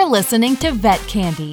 listening to Vet Candy.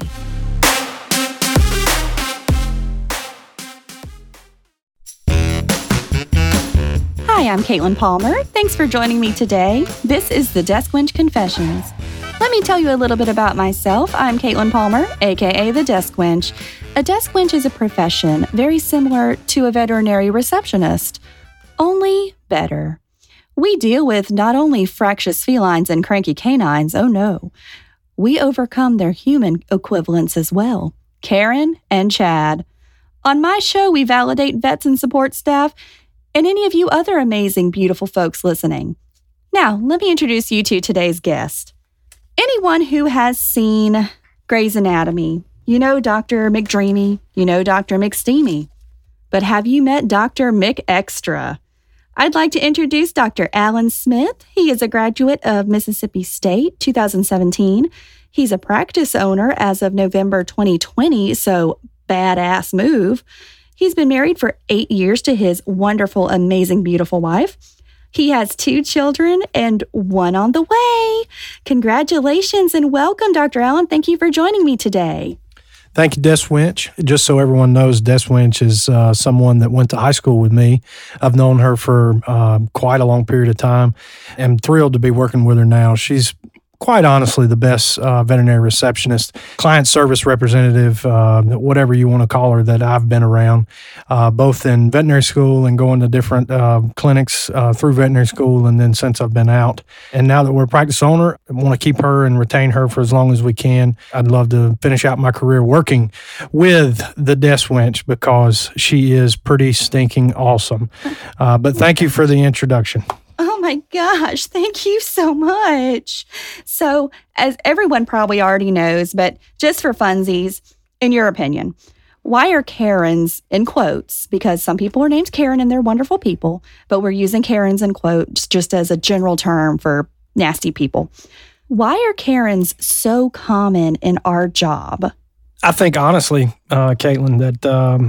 Hi, I'm Caitlin Palmer. Thanks for joining me today. This is the Desk Wench Confessions. Let me tell you a little bit about myself. I'm Caitlin Palmer, aka the Desk Wench. A desk wench is a profession very similar to a veterinary receptionist, only better. We deal with not only fractious felines and cranky canines, oh no. We overcome their human equivalents as well, Karen and Chad. On my show, we validate vets and support staff and any of you other amazing, beautiful folks listening. Now, let me introduce you to today's guest. Anyone who has seen Grey's Anatomy, you know Dr. McDreamy, you know Dr. McSteamy. But have you met Dr. McExtra? I'd like to introduce Dr. Alan Smith. He is a graduate of Mississippi State, 2017. He's a practice owner as of November 2020, so badass move. He's been married for 8 years to his wonderful, amazing, beautiful wife. He has 2 children and 1 on the way. Congratulations and welcome, Dr. Allen. Thank you for joining me today. Thank you, Desk Wench. Just so everyone knows, Desk Wench is someone that went to high school with me. I've known her for quite a long period of time. I'm thrilled to be working with her now. She's quite honestly the best veterinary receptionist, client service representative, whatever you want to call her, that I've been around, both in veterinary school and going to different clinics through veterinary school, and then since I've been out. And now that we're a practice owner, I want to keep her and retain her for as long as we can. I'd love to finish out my career working with the Desk Wench because she is pretty stinking awesome. But thank you for the introduction. Oh my gosh, thank you so much. So, as everyone probably already knows, but just for funsies, in your opinion, why are Karens, in quotes, because some people are named Karen and they're wonderful people, but we're using Karens in quotes just as a general term for nasty people. Why are Karens so common in our job? I think, honestly, Caitlin, that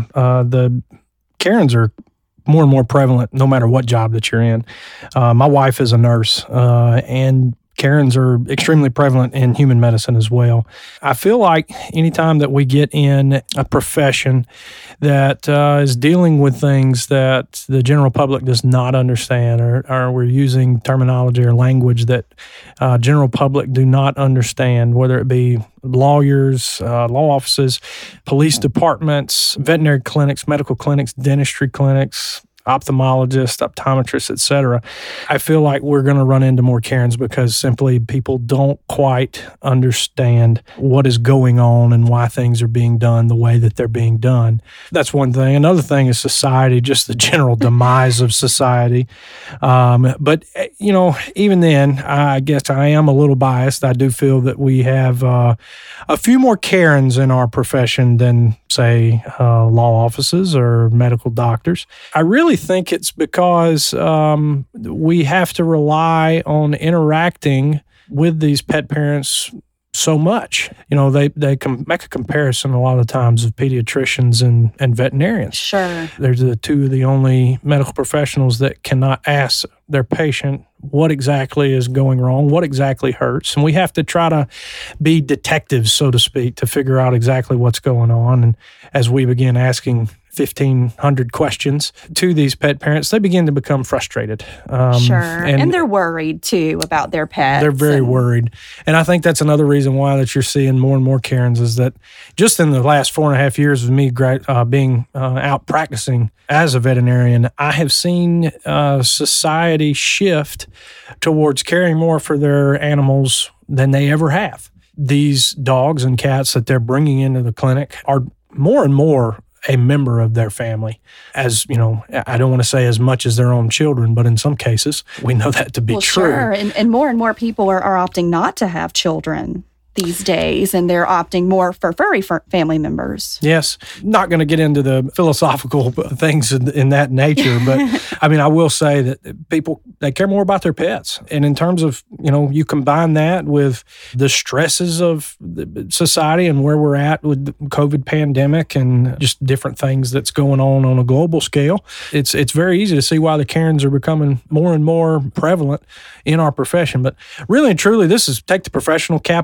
the Karens are more and more prevalent no matter what job that you're in. My wife is a nurse, and Karens are extremely prevalent in human medicine as well. I feel like anytime that we get in a profession that is dealing with things that the general public does not understand, or we're using terminology or language that general public do not understand, whether it be lawyers, law offices, police departments, veterinary clinics, medical clinics, dentistry clinics, ophthalmologists, optometrists, etc. I feel like we're going to run into more Karens because simply people don't quite understand what is going on and why things are being done the way that they're being done. That's one thing. Another thing is society, just the general demise of society. But, you know, even then, I guess I am a little biased. I do feel that we have a few more Karens in our profession than, say, law offices or medical doctors. I really think it's because we have to rely on interacting with these pet parents so much. You know, they can make a comparison a lot of times of pediatricians and veterinarians. Sure. They're two of the only medical professionals that cannot ask their patient what exactly is going wrong, what exactly hurts. And we have to try to be detectives, so to speak, to figure out exactly what's going on. And as we begin asking 1,500 questions to these pet parents, they begin to become frustrated. Sure. And they're worried, too, about their pets. They're very worried. And I think that's another reason why that you're seeing more and more Karens is that just in the last 4.5 years of me being out practicing as a veterinarian, I have seen society shift towards caring more for their animals than they ever have. These dogs and cats that they're bringing into the clinic are more and more a member of their family. As, you know, I don't want to say as much as their own children, but in some cases, we know that to be true. Sure. And more people are opting not to have children these days, and they're opting more for furry family members. Yes. Not going to get into the philosophical things in that nature, but I mean, I will say that people, they care more about their pets. And in terms of, you know, you combine that with the stresses of society and where we're at with the COVID pandemic and just different things that's going on a global scale, it's very easy to see why the Karens are becoming more and more prevalent in our profession. But really and truly, this is take the professional cap off for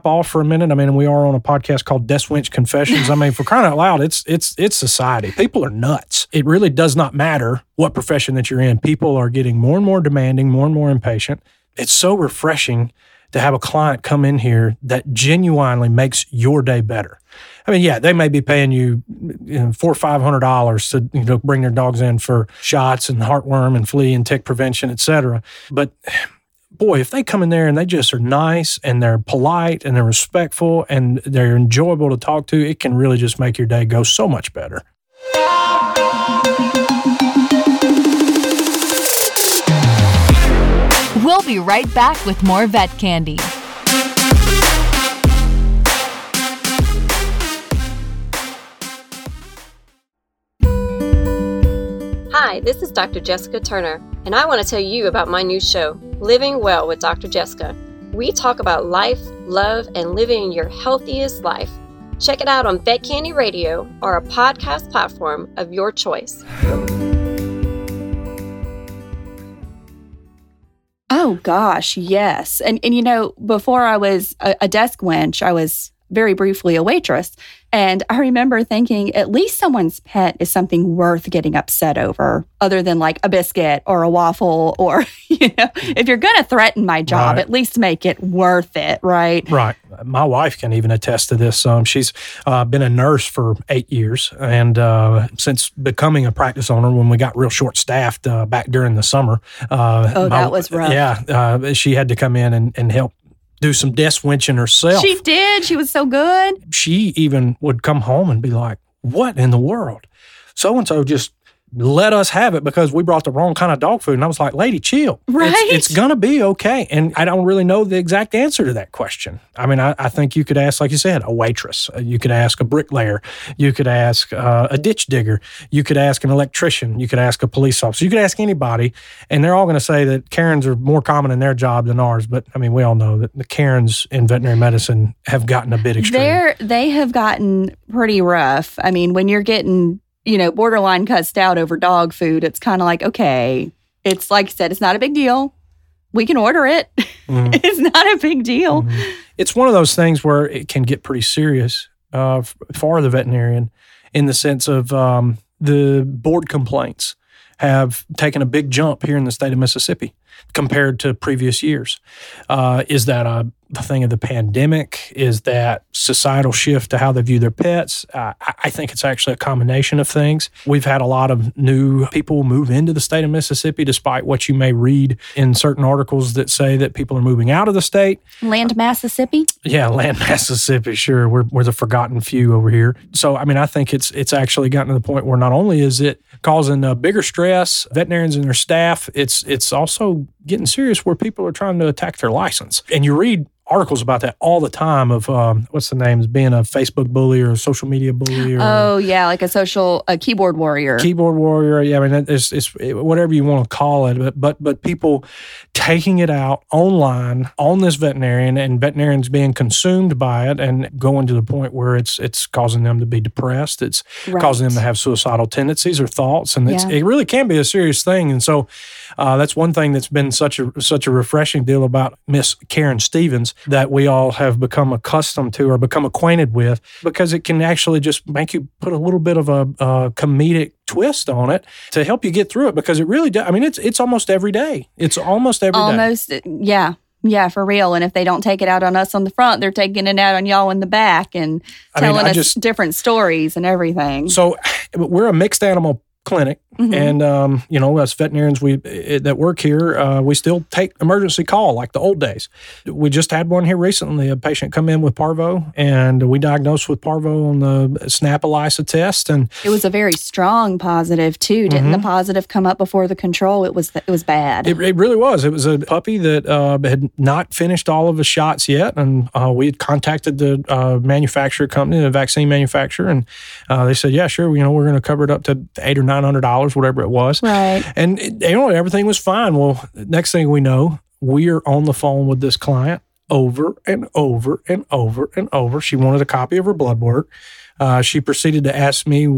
a minute. I mean, we are on a podcast called Desk Winch Confessions. I mean, for crying out loud, it's society. People are nuts. It really does not matter what profession that you're in. People are getting more and more demanding, more and more impatient. It's so refreshing to have a client come in here that genuinely makes your day better. I mean, yeah, they may be paying you, $400 or $500 to bring their dogs in for shots and heartworm and flea and tick prevention, et cetera. But boy, if they come in there and they just are nice and they're polite and they're respectful and they're enjoyable to talk to, it can really just make your day go so much better. We'll be right back with more Vet Candy. Hi, this is Dr. Jessica Turner, and I want to tell you about my new show, Living Well with Dr. Jessica. We talk about life, love, and living your healthiest life. Check it out on Vet Candy Radio or a podcast platform of your choice. Oh, gosh, yes. And before I was a desk wench, I was very briefly a waitress. And I remember thinking, at least someone's pet is something worth getting upset over, other than like a biscuit or a waffle, or, if you're going to threaten my job, at least make it worth it, right? Right. My wife can even attest to this. She's been a nurse for 8 years. And since becoming a practice owner, when we got real short-staffed back during the summer. That was rough. Yeah. She had to come in and help do some desk winching herself. She did. She was so good. She even would come home and be like, what in the world? So-and-so just let us have it because we brought the wrong kind of dog food. And I was like, lady, chill. Right. It's going to be okay. And I don't really know the exact answer to that question. I mean, I think you could ask, like you said, a waitress. You could ask a bricklayer. You could ask a ditch digger. You could ask an electrician. You could ask a police officer. You could ask anybody. And they're all going to say that Karens are more common in their job than ours. But I mean, we all know that the Karens in veterinary medicine have gotten a bit extreme. They have gotten pretty rough. I mean, when you're getting borderline cussed out over dog food, it's kind of like, okay, it's like you said, it's not a big deal. We can order it. Mm-hmm. It's not a big deal. Mm-hmm. It's one of those things where it can get pretty serious for the veterinarian in the sense of the board complaints have taken a big jump here in the state of Mississippi compared to previous years. Is that a thing of the pandemic? Is that societal shift to how they view their pets? I think it's actually a combination of things. We've had a lot of new people move into the state of Mississippi, despite what you may read in certain articles that say that people are moving out of the state. Land Mississippi? Yeah, Land Mississippi, sure. We're the forgotten few over here. So, I mean, I think it's actually gotten to the point where not only is it causing bigger stress, veterinarians and their staff, it's also getting serious where people are trying to attack their license. And you read articles about that all the time of what's the name, being a Facebook bully or a social media bully. Or, like a keyboard warrior. Keyboard warrior. Yeah, I mean, it's whatever you want to call it. But people taking it out online on this veterinarian and veterinarians being consumed by it and going to the point where it's causing them to be depressed. It's causing them to have suicidal tendencies or thoughts. And it really can be a serious thing. And so that's one thing that's been such a refreshing deal about Miss Karen Stevens that we all have become accustomed to or become acquainted with, because it can actually just make you put a little bit of a comedic twist on it to help you get through it, because it really does. I mean, it's almost every day. It's almost every day. Yeah. Yeah, for real. And if they don't take it out on us on the front, they're taking it out on y'all in the back and telling us different stories and everything. So we're a mixed animal clinic. Mm-hmm. And, as veterinarians that work here, we still take emergency call like the old days. We just had one here recently, a patient come in with parvo, and we diagnosed with parvo on the SNAP ELISA test. And it was a very strong positive, too. Didn't the positive come up before the control? It was bad. It really was. It was a puppy that had not finished all of the shots yet. And we had contacted the manufacturer company, the vaccine manufacturer, and they said, yeah, sure, we're going to cover it up to $800 or $900. Whatever it was. Right. And everything was fine. Well, next thing we know, we are on the phone with this client over and over and over and over. She wanted a copy of her blood work. She proceeded to ask me what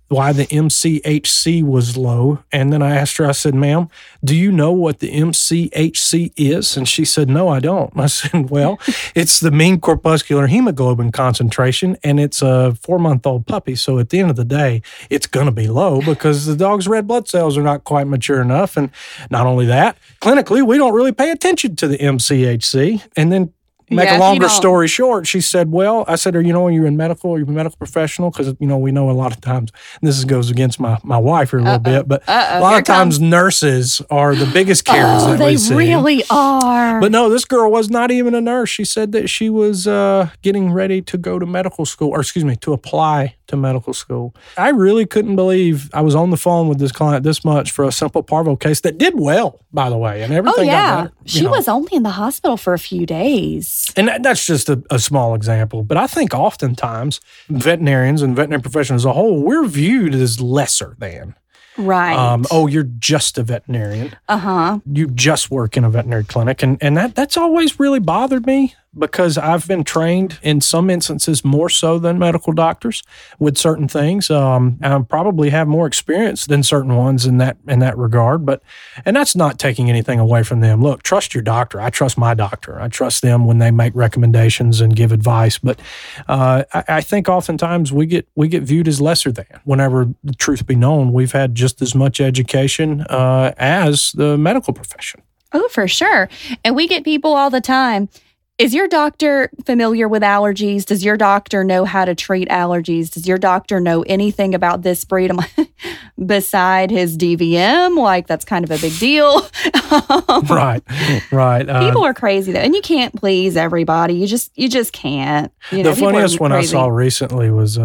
why the MCHC was low. And then I asked her, I said, ma'am, do you know what the MCHC is? And she said, no, I don't. I said, well, it's the mean corpuscular hemoglobin concentration, and it's a 4-month-old puppy. So at the end of the day, it's going to be low because the dog's red blood cells are not quite mature enough. And not only that, clinically, we don't really pay attention to the MCHC. And then make a longer story short, she said, well, I said, are you in medical? Are you a medical professional? Because, we know a lot of times, and this goes against my wife here a little bit, but a lot of times nurses are the biggest carers that we see. They really are. But no, this girl was not even a nurse. She said that she was getting ready to go to medical school, to apply to medical school. I really couldn't believe I was on the phone with this client this much for a simple parvo case that did well, by the way, and everything got better. She was only in the hospital for a few days. And that's just a small example. But I think oftentimes veterinarians and veterinary professionals as a whole, we're viewed as lesser than. Right. You're just a veterinarian. Uh-huh. You just work in a veterinary clinic. And that's always really bothered me because I've been trained in some instances more so than medical doctors with certain things. I probably have more experience than certain ones in that regard. And that's not taking anything away from them. Look, trust your doctor. I trust my doctor. I trust them when they make recommendations and give advice. But I think oftentimes we get viewed as lesser than. Whenever the truth be known, we've had just as much education as the medical profession. Oh, for sure. And we get people all the time. Is your doctor familiar with allergies? Does your doctor know how to treat allergies? Does your doctor know anything about this breed? I'm like, beside his DVM? Like, that's kind of a big deal. Right. People are crazy, though. And you can't please everybody. You just can't. The funniest one I saw recently was,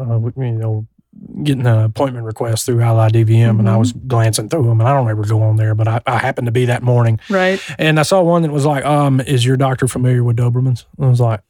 getting an appointment request through Ally DVM, and I was glancing through them, and I don't ever go on there, but I happened to be that morning. Right. And I saw one that was like, is your doctor familiar with Dobermans? And I was like,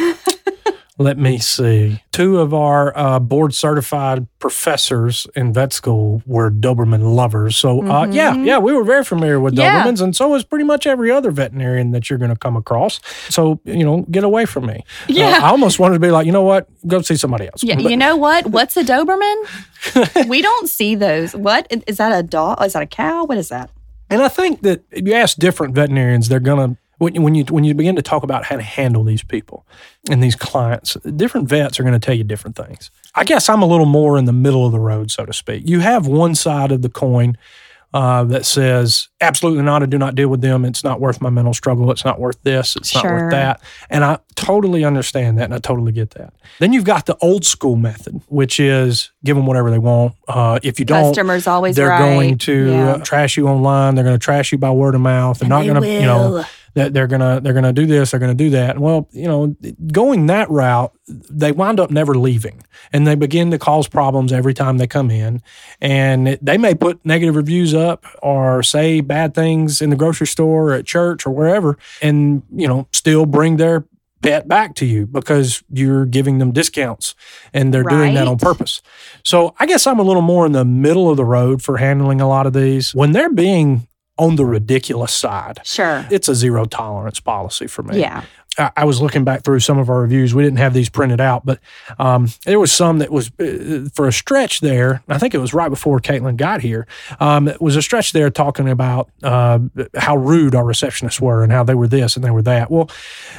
let me see. 2 of our board-certified professors in vet school were Doberman lovers. So, we were very familiar with Dobermans, and so was pretty much every other veterinarian that you're going to come across. So, get away from me. Yeah. I almost wanted to be like, you know what? Go see somebody else. Yeah, you know what? What's a Doberman? We don't see those. What? Is that a dog? Is that a cow? What is that? And I think that if you ask different veterinarians, they're going to, when you begin to talk about how to handle these people and these clients, different vets are going to tell you different things. I guess I'm a little more in the middle of the road, so to speak. You have one side of the coin that says, absolutely not, I do not deal with them. It's not worth my mental struggle. It's not worth this. It's not worth that. And I totally understand that, and I totally get that. Then you've got the old school method, which is give them whatever they want. If you don't, customers always they're going to trash you online. They're going to trash you by word of mouth. They're not going to, they're gonna do this, they're gonna do that. Well, going that route, they wind up never leaving, and they begin to cause problems every time they come in. And they may put negative reviews up or say bad things in the grocery store or at church or wherever, and still bring their pet back to you because you're giving them discounts, and they're doing that on purpose. So I guess I'm a little more in the middle of the road for handling a lot of these. When they're being on the ridiculous side. Sure. It's a zero tolerance policy for me. Yeah. I was looking back through some of our reviews. We didn't have these printed out, but there was some that was for a stretch there. I think it was right before Caitlin got here. It was a stretch there talking about how rude our receptionists were and how they were this and they were that. Well,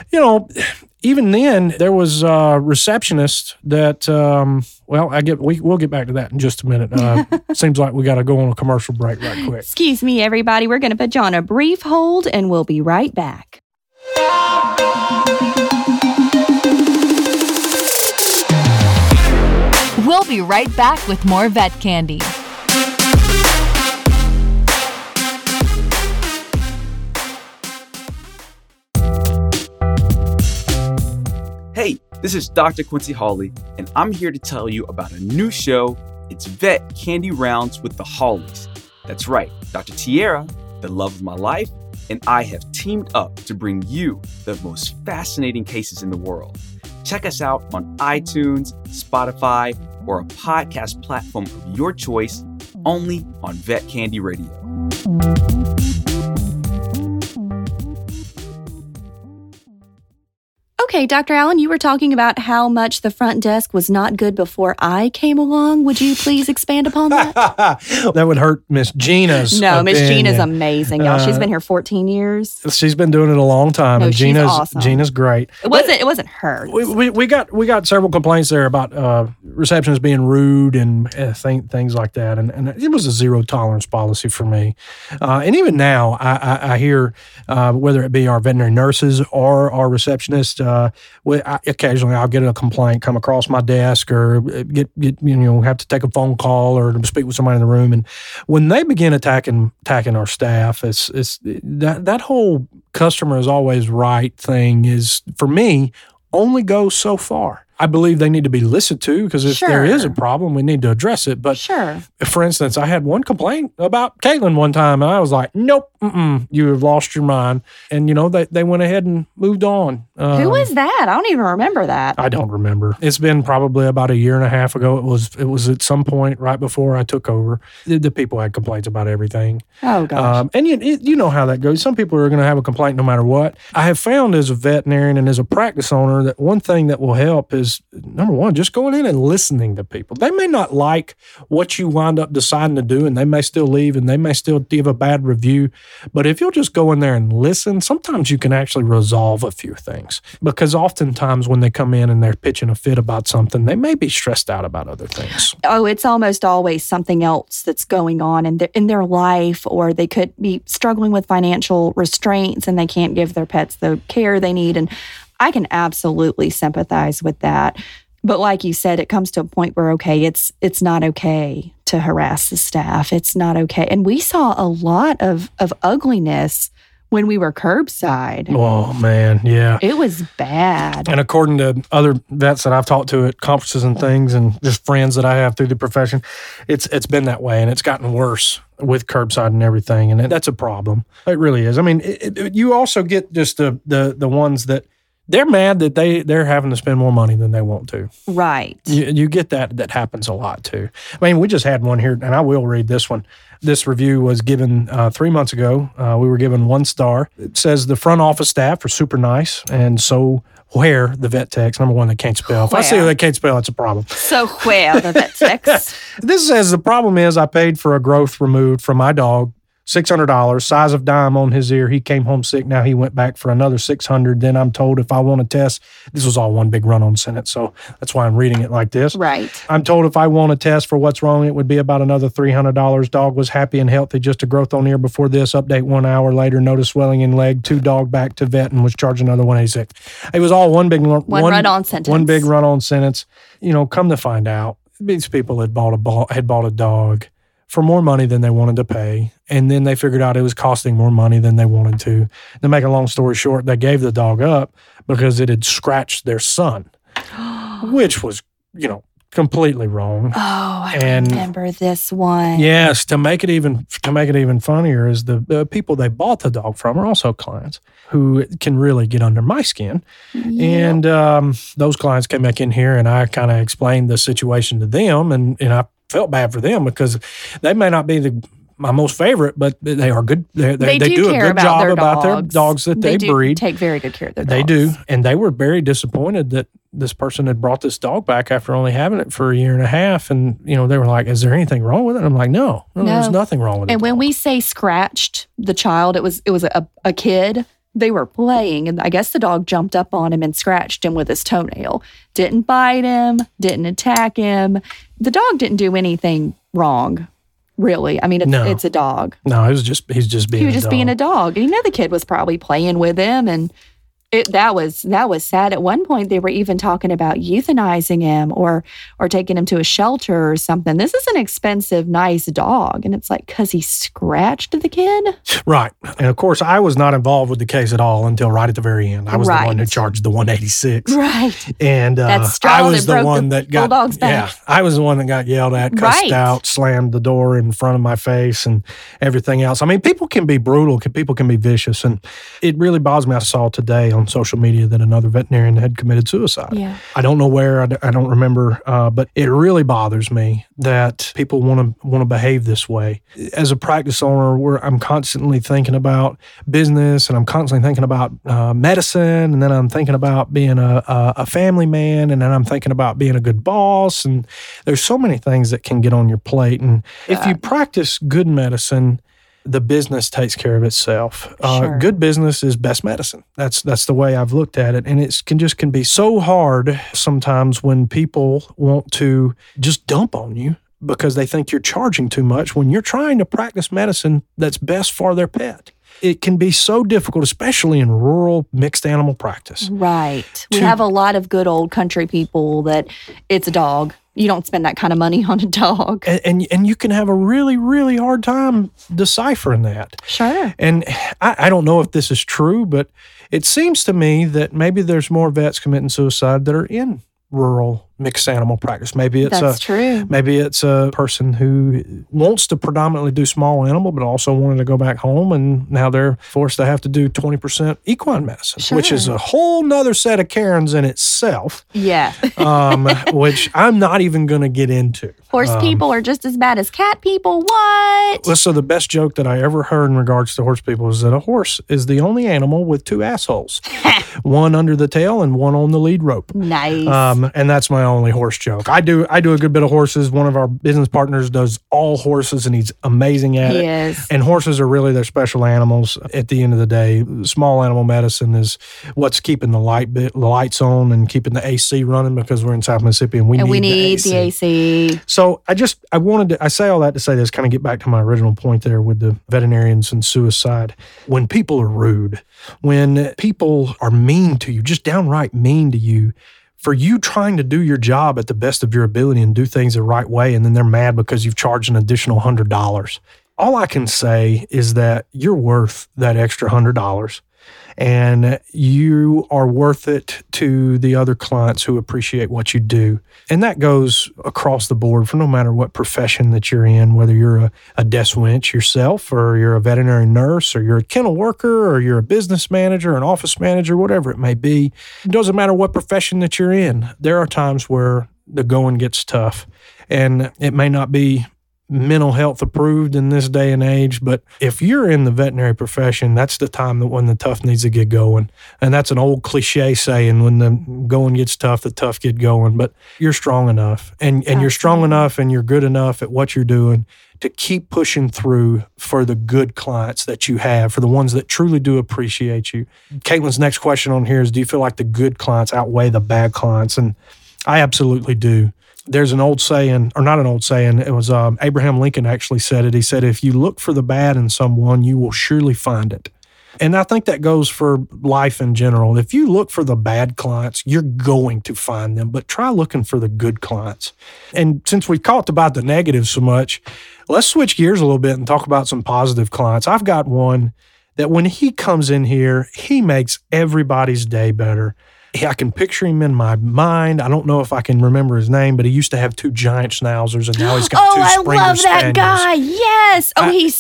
even then, there was a receptionist that, we'll get back to that in just a minute. Seems like we got to go on a commercial break right quick. Excuse me, everybody. We're going to put you on a brief hold, and we'll be right back. We'll be right back with more Vet Candy. Hey, this is Dr. Quincy Hawley, and I'm here to tell you about a new show. It's Vet Candy Rounds with the Hawleys. That's right, Dr. Tierra, the love of my life, and I have teamed up to bring you the most fascinating cases in the world. Check us out on iTunes, Spotify, or a podcast platform of your choice, only on Vet Candy Radio. Okay, Dr. Allen, you were talking about how much the front desk was not good before I came along. Would you please expand upon that? That would hurt Miss Gina's No, Miss opinion. Gina's amazing, y'all. She's been here 14 years. She's been doing it a long time, No, and she's awesome. Gina's great. It wasn't her. We got several complaints there about receptionists being rude and things like that, and it was a zero tolerance policy for me. And even now, I hear whether it be our veterinary nurses or our receptionists, occasionally I'll get a complaint come across my desk, or have to take a phone call or speak with somebody in the room, and when they begin attacking our staff, it's that whole customer is always right thing is, for me, only goes so far. I believe they need to be listened to, because if there is a problem, we need to address it. But for instance, I had one complaint about Caitlin one time, and I was like, nope, you have lost your mind. And, they went ahead and moved on. Who was that? I don't even remember that. I don't remember. It's been probably about a year and a half ago. It was at some point right before I took over. The people had complaints about everything. Oh, gosh. And you know how that goes. Some people are going to have a complaint no matter what. I have found as a veterinarian and as a practice owner that one thing that will help is, number one, just going in and listening to people. They may not like what you wind up deciding to do, and they may still leave, and they may still give a bad review. But if you'll just go in there and listen, sometimes you can actually resolve a few things. Because oftentimes when they come in and they're pitching a fit about something, they may be stressed out about other things. Oh, it's almost always something else that's going on in their life, or they could be struggling with financial restraints and they can't give their pets the care they need. And I can absolutely sympathize with that. But like you said, it comes to a point where, okay, it's not okay to harass the staff. It's not okay. And we saw a lot of ugliness when we were curbside. Oh, man, yeah. It was bad. And according to other vets that I've talked to at conferences and things, and just friends that I have through the profession, it's been that way, and it's gotten worse with curbside and everything, and that's a problem. It really is. I mean, you also get just the ones that they're mad that they're having to spend more money than they want to. Right. You get that happens a lot too. I mean, we just had one here, and I will read this one. This review was given 3 months ago. We were given 1 star. It says the front office staff are super nice, and so where the vet techs, number one, they can't spell. If I see they can't spell, it's a problem. So where the vet techs? This says the problem is I paid for a growth removed from my dog, $600, size of dime on his ear. He came home sick. Now he went back for another $600. Then I'm told if I want to test, this was all one big run-on sentence, so that's why I'm reading it like this. Right. I'm told if I want to test for what's wrong, it would be about another $300. Dog was happy and healthy, just a growth on ear before this. Update 1 hour later, noticed swelling in leg. 2 dog back to vet and was charged another $186. It was all one big run-on sentence. One big run-on sentence. Come to find out, these people had bought a dog for more money than they wanted to pay. And then they figured out it was costing more money than they wanted to. To make a long story short, they gave the dog up because it had scratched their son, which was, completely wrong. Oh, I remember this one. Yes, to make it even funnier is the people they bought the dog from are also clients who can really get under my skin. Yep. And those clients came back in here, and I kind of explained the situation to them, and I felt bad for them because they may not be my most favorite, but they are good. They do a good job about their dogs that they breed. Take very good care of their dogs. They do. And they were very disappointed that this person had brought this dog back after only having it for a year and a half. And, they were like, is there anything wrong with it? And I'm like, no, there's nothing wrong with it. And when we say scratched the child, it was a kid. They were playing, and I guess the dog jumped up on him and scratched him with his toenail. Didn't bite him, didn't attack him. The dog didn't do anything wrong, really. I mean, it's a dog. No, he's just being a dog. And the kid was probably playing with him, and that was sad. At one point, they were even talking about euthanizing him or taking him to a shelter or something. This is an expensive, nice dog. And it's like, because he scratched the kid? Right. And of course, I was not involved with the case at all until right at the very end. I was the one who charged the $186. Right. And I was the one that got bulldog's back. Yeah, I was the one that got yelled at, cussed out, slammed the door in front of my face, and everything else. I mean, people can be brutal. People can be vicious. And it really bothers me. I saw today on social media that another veterinarian had committed suicide. Yeah. I don't know where, I don't remember, but it really bothers me that people want to behave this way. As a practice owner, I'm constantly thinking about business, and I'm constantly thinking about medicine, and then I'm thinking about being a family man, and then I'm thinking about being a good boss, and there's so many things that can get on your plate. And if you practice good medicine, the business takes care of itself. Sure. Good business is best medicine. That's the way I've looked at it. And it can be so hard sometimes when people want to just dump on you because they think you're charging too much when you're trying to practice medicine that's best for their pet. It can be so difficult, especially in rural mixed animal practice. Right. We have a lot of good old country people that it's a dog. You don't spend that kind of money on a dog. And you can have a really, really hard time deciphering that. Sure. And I don't know if this is true, but it seems to me that maybe there's more vets committing suicide that are in rural mixed animal practice. Maybe it's true. Maybe it's a person who wants to predominantly do small animal, but also wanted to go back home, and now they're forced to have to do 20% equine medicine, which is a whole nother set of Karens in itself. Yeah. Which I'm not even going to get into. Horse people are just as bad as cat people. What? Well, so the best joke that I ever heard in regards to horse people is that a horse is the only animal with two assholes, one under the tail and one on the lead rope. Nice. And that's my only horse joke. I do a good bit of horses. One of our business partners does all horses, and he's amazing at it. He is. And horses are really their special animals. At the end of the day, small animal medicine is what's keeping the lights on and keeping the AC running, because we're in South Mississippi and we need the AC. So I say all that to say this, kind of get back to my original point there with the veterinarians and suicide. When people are rude, when people are mean to you, just downright mean to you, for you trying to do your job at the best of your ability and do things the right way, and then they're mad because you've charged an additional $100. All I can say is that you're worth that extra $100, and you are worth it to the other clients who appreciate what you do. And that goes across the board for no matter what profession that you're in, whether you're a desk winch yourself, or you're a veterinary nurse, or you're a kennel worker, or you're a business manager, an office manager, whatever it may be. It doesn't matter what profession that you're in. There are times where the going gets tough, and it may not be mental health approved in this day and age, but if you're in the veterinary profession, that's the time that when the tough needs to get going. And that's an old cliche saying, when the going gets tough, the tough get going. But you're strong enough, and you're strong enough, and you're good enough at what you're doing to keep pushing through for the good clients that you have, for the ones that truly do appreciate you. Caitlin's next question on here is, do you feel like the good clients outweigh the bad clients? And I absolutely do. There's an old saying, or not an old saying, it was Abraham Lincoln actually said it. He said, if you look for the bad in someone, you will surely find it. And I think that goes for life in general. If you look for the bad clients, you're going to find them, but try looking for the good clients. And since we've talked about the negatives so much, let's switch gears a little bit and talk about some positive clients. I've got one that when he comes in here, he makes everybody's day better. I can picture him in my mind. I don't know if I can remember his name, but he used to have two giant schnauzers, and now he's got two Springer I love that Spaniels. guy. Yes.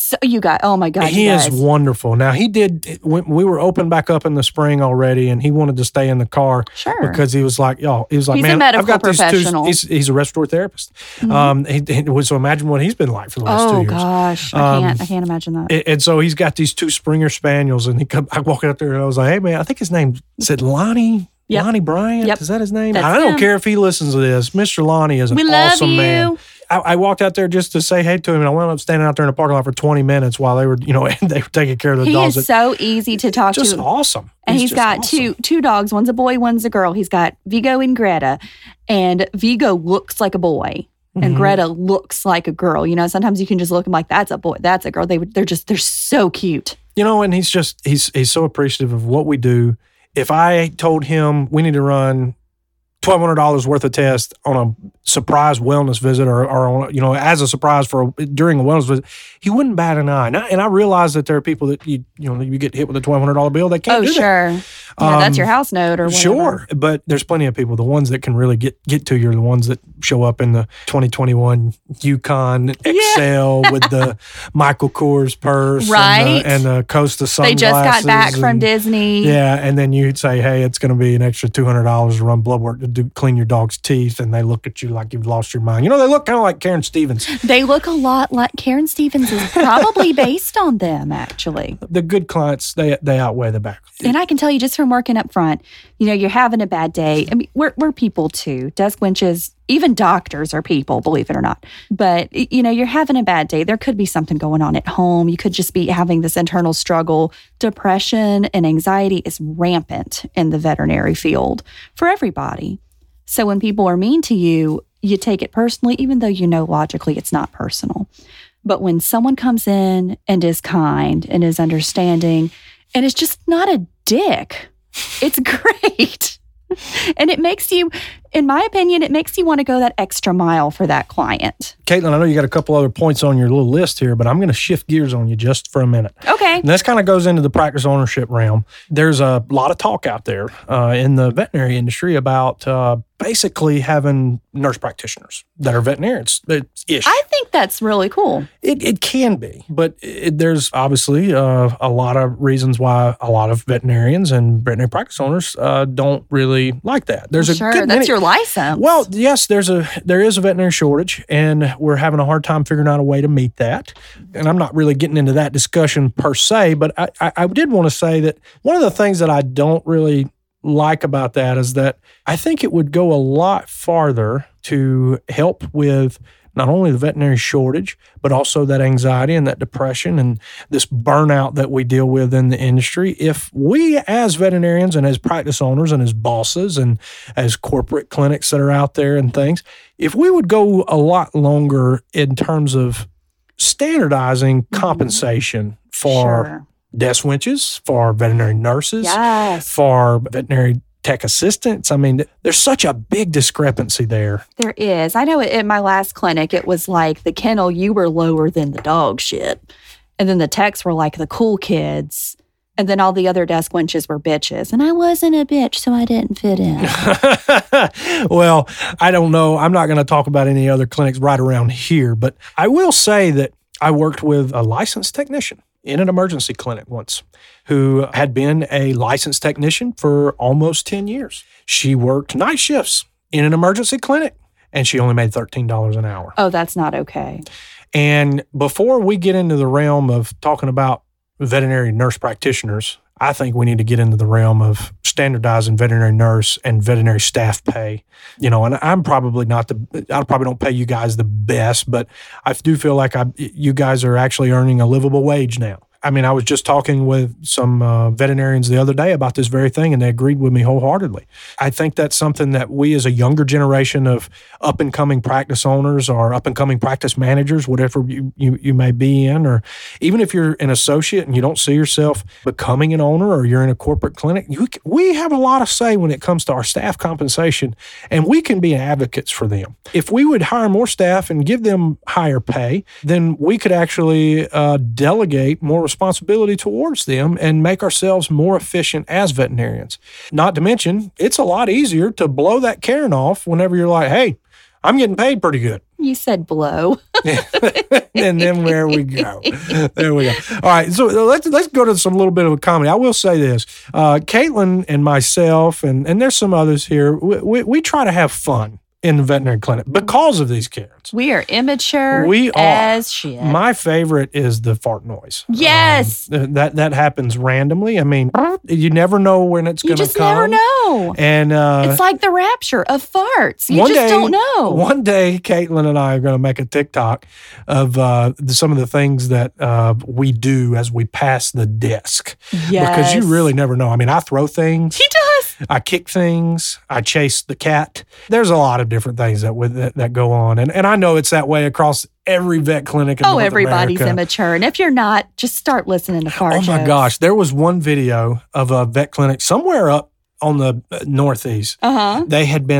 Oh my God. He is wonderful. Now, we were open back up in the spring already, and he wanted to stay in the car. Sure. Because he was like, he's man, a I've got these professional. two. He's a respiratory therapist. Mm-hmm. So imagine what he's been like for the last 2 years. Oh gosh. I can't imagine that. And so he's got these two Springer Spaniels, and I walked out there and I was like, hey man, I think his name said Lonnie. Yep. Lonnie Bryant? Yep. Is that his name? That's I don't him. care if he listens to this. Mr. Lonnie is an awesome man. I walked out there just to say hey to him, and I wound up standing out there in the parking lot for 20 minutes while they were taking care of the dogs. He is so easy to talk just to. Awesome. And he's got awesome. two dogs. One's a boy, one's a girl. He's got Vigo and Greta. And Vigo looks like a boy. And Greta looks like a girl. Sometimes you can just look and like, that's a boy, that's a girl. They're so cute. And he's so appreciative of what we do. If I told him we need to run $1,200 worth of tests on a surprise wellness visit, or on, as a surprise during a wellness visit, he wouldn't bat an eye. And I realize that there are people that you get hit with a $1,200 bill. They can't do sure. Yeah, that's your house note or whatever. Sure, but there's plenty of people. The ones that can really get to you are the ones that show up in the 2021 Yukon XL with the Michael Kors purse right. and the Costa sunglasses. They just got back from Disney. Yeah, and then you'd say, hey, it's going to be an extra $200 to run blood work to clean your dog's teeth, and they look at you like you've lost your mind. You know, they look kind of like Karen Stevens. They look a lot like Karen Stevens is probably based on them, actually. The good clients, they outweigh the bad. And I can tell you just from working up front, you know, you're having a bad day. I mean, we're people too. Desk winches, even doctors are people, believe it or not. But, you know, you're having a bad day. There could be something going on at home. You could just be having this internal struggle. Depression and anxiety is rampant in the veterinary field for everybody. So when people are mean to you, you take it personally, even though you know logically it's not personal. But when someone comes in and is kind and is understanding and is just not a dick, it's great. And it makes you, in my opinion, it makes you want to go that extra mile for that client. Caitlin, I know you got a couple other points on your little list here, but I'm going to shift gears on you just for a minute. Okay. And this kind of goes into the practice ownership realm. There's a lot of talk out there in the veterinary industry about basically having nurse practitioners that are veterinarians. Ish. I think that's really cool. It can be, but there's obviously a lot of reasons why a lot of veterinarians and veterinary practice owners don't really like that. There's that's your license. Well, yes, there is a veterinary shortage, and we're having a hard time figuring out a way to meet that. And I'm not really getting into that discussion per se, but I did want to say that one of the things that I don't really like about that is that I think it would go a lot farther to help with not only the veterinary shortage, but also that anxiety and that depression and this burnout that we deal with in the industry. If we as veterinarians and as practice owners and as bosses and as corporate clinics that are out there and things, if we would go a lot longer in terms of standardizing compensation for desk winches, for veterinary nurses, for veterinary tech assistants. I mean, there's such a big discrepancy there. There is. I know in my last clinic, it was like the kennel, you were lower than the dog shit. And then the techs were like the cool kids. And then all the other desk winches were bitches. And I wasn't a bitch, so I didn't fit in. Well, I don't know. I'm not going to talk about any other clinics right around here. But I will say that I worked with a licensed technician in an emergency clinic once who had been a licensed technician for almost 10 years. She worked night shifts in an emergency clinic, and she only made $13 an hour. Oh, that's not okay. And before we get into the realm of talking about veterinary nurse practitioners, I think we need to get into the realm of standardizing veterinary nurse and veterinary staff pay. You know, and I probably don't pay you guys the best, but I do feel like you guys are actually earning a livable wage now. I mean, I was just talking with some veterinarians the other day about this very thing, and they agreed with me wholeheartedly. I think that's something that we as a younger generation of up-and-coming practice owners or up-and-coming practice managers, whatever you may be in, or even if you're an associate and you don't see yourself becoming an owner or you're in a corporate clinic, we have a lot of say when it comes to our staff compensation, and we can be advocates for them. If we would hire more staff and give them higher pay, then we could actually delegate more responsibility towards them and make ourselves more efficient as veterinarians. Not to mention, it's a lot easier to blow that Karen off whenever you're like, hey, I'm getting paid pretty good. You said blow. And then there we go. There we go. All right, so let's go to some little bit of a comedy. I will say this. Caitlin and myself, and there's some others here, we try to have fun in the veterinary clinic because of these Karens. We are immature as shit. My favorite is the fart noise. Yes. That happens randomly. I mean, you never know when it's going to come. You just never know. And it's like the rapture of farts. You just don't know. One day, Caitlin and I are going to make a TikTok of some of the things that we do as we pass the desk. Yes. Because you really never know. I mean, I throw things. He does. I kick things. I chase the cat. There's a lot of different things that go on. And I know it's that way across every vet clinic in North everybody's America. Immature. And if you're not, just start listening to fart Oh my jokes. gosh. There was one video of a vet clinic somewhere up on the Northeast. Uh-huh. They had been like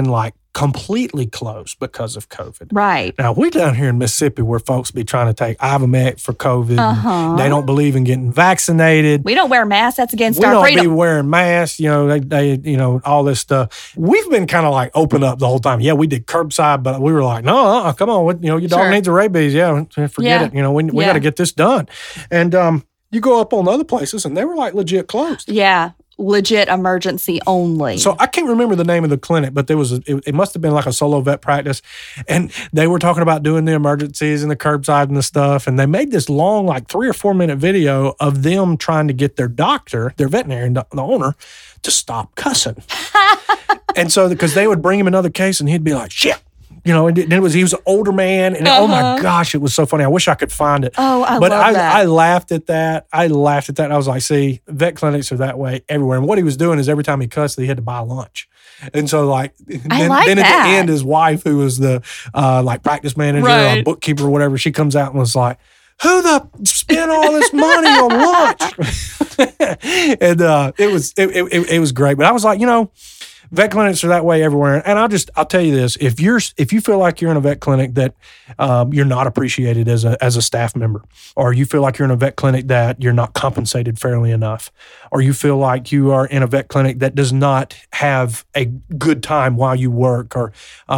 completely closed because of COVID. Right. Now, we down here in Mississippi where folks be trying to take Ivomec for COVID. And they don't believe in getting vaccinated. We don't wear masks. That's against we our don't freedom. be wearing masks, they all this stuff. We've been kind of like open up the whole time. Yeah, we did curbside, but we were like, no, come on. Your dog needs a rabies. Yeah, forget it. We got to get this done. And you go up on other places and they were like legit closed. Yeah. Legit emergency only. So I can't remember the name of the clinic, but there was it must have been like a solo vet practice, and they were talking about doing the emergencies and the curbside and the stuff, and they made this long, like 3 or 4 minute video of them trying to get their doctor, their veterinarian, the owner, to stop cussing. And so because they would bring him another case, and he'd be like, shit. And he was an older man, and oh my gosh, it was so funny. I wish I could find it. Oh, but love that. I laughed at that. I was like, see, vet clinics are that way everywhere. And what he was doing is every time he cussed, he had to buy lunch. And so then at the end, his wife, who was the practice manager or bookkeeper or whatever, she comes out and was like, who the spent all this money on lunch? And it was great. But I was like, vet clinics are that way everywhere. And I'll tell you this, if you feel like you're in a vet clinic that you're not appreciated as a staff member, or you feel like you're in a vet clinic that you're not compensated fairly enough, or you feel like you are in a vet clinic that does not have a good time while you work, or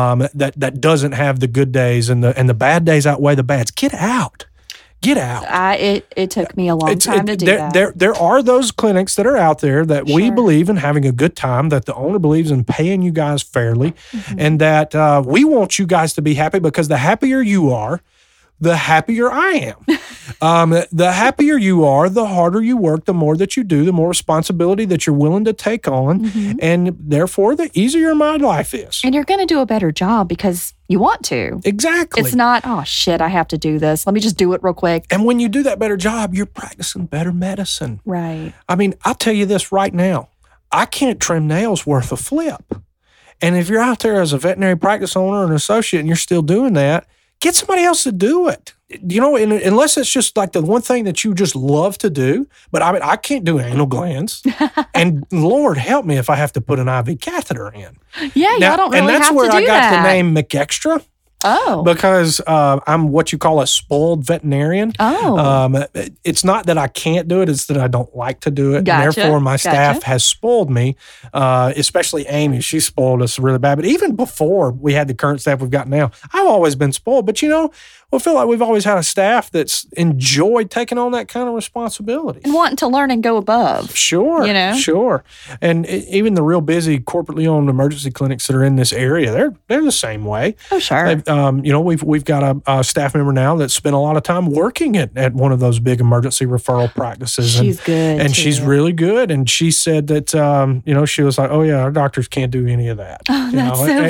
that doesn't have the good days and the bad days outweigh the bads, get out. Get out. It took me a long time to do that. There are those clinics that are out there that we believe in having a good time, that the owner believes in paying you guys fairly, and that we want you guys to be happy, because the happier you are, the happier I am. The happier you are, the harder you work, the more that you do, the more responsibility that you're willing to take on, and therefore the easier my life is. And you're going to do a better job because you want to. Exactly. It's not, oh shit, I have to do this. Let me just do it real quick. And when you do that better job, you're practicing better medicine. Right. I mean, I'll tell you this right now. I can't trim nails worth a flip. And if you're out there as a veterinary practice owner or an associate and you're still doing that, get somebody else to do it. Unless it's just like the one thing that you just love to do. But I can't do anal glands. And Lord help me if I have to put an IV catheter in. Yeah, y'all don't really have to do that. And that's where I got the name McExtra. Oh. Because I'm what you call a spoiled veterinarian. Oh. It's not that I can't do it, it's that I don't like to do it. Gotcha. And therefore, my staff has spoiled me, especially Amy. She spoiled us really bad. But even before we had the current staff we've got now, I've always been spoiled. But I feel like we've always had a staff that's enjoyed taking on that kind of responsibility. And wanting to learn and go above. Sure. Sure. And even the real busy corporately owned emergency clinics that are in this area, they're the same way. Oh, sure. We've got a staff member now that spent a lot of time working at one of those big emergency referral practices. She's good. And she's really good. And she said that, she was like, oh yeah, our doctors can't do any of that. Oh, that's so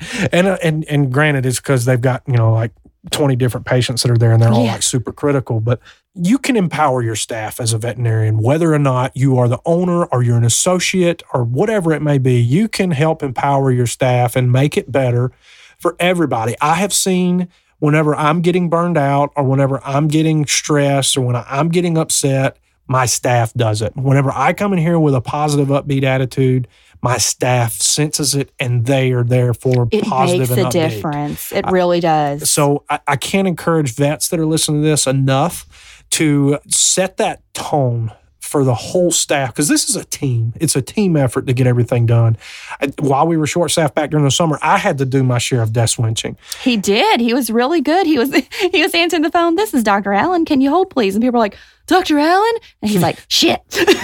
funny. And granted, it's because they've got, like 20 different patients that are there and they're all like super critical, but you can empower your staff as a veterinarian, whether or not you are the owner or you're an associate or whatever it may be. You can help empower your staff and make it better for everybody. I have seen whenever I'm getting burned out or whenever I'm getting stressed or when I'm getting upset, my staff does it. Whenever I come in here with a positive, upbeat attitude, my staff senses it and they are there for positive and upbeat. It makes a difference. It really does. So I can't encourage vets that are listening to this enough to set that tone for the whole staff, because this is a team. It's a team effort to get everything done. While we were short-staffed back during the summer, I had to do my share of desk winching. He did. He was really good. He was answering the phone. This is Dr. Allen. Can you hold, please? And people were like, Dr. Allen? And he's like, shit.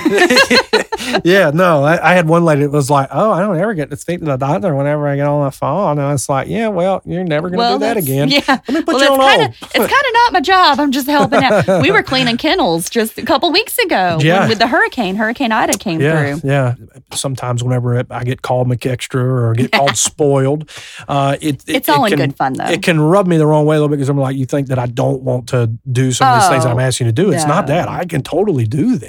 Yeah, no, I had one lady that was like, oh, I don't ever get to speak to the doctor whenever I get on the phone. And it's like, yeah, well, you're never going to do that again. Yeah. Let me put you on hold. It's kind of not my job. I'm just helping out. We were cleaning kennels just a couple weeks ago with the Hurricane Ida came through. Yeah. Sometimes whenever I get called McExtra or get called spoiled, it's all in good fun, though. It can rub me the wrong way a little bit because I'm like, you think that I don't want to do some of these things that I'm asking you to do. It's not that. I can totally do them.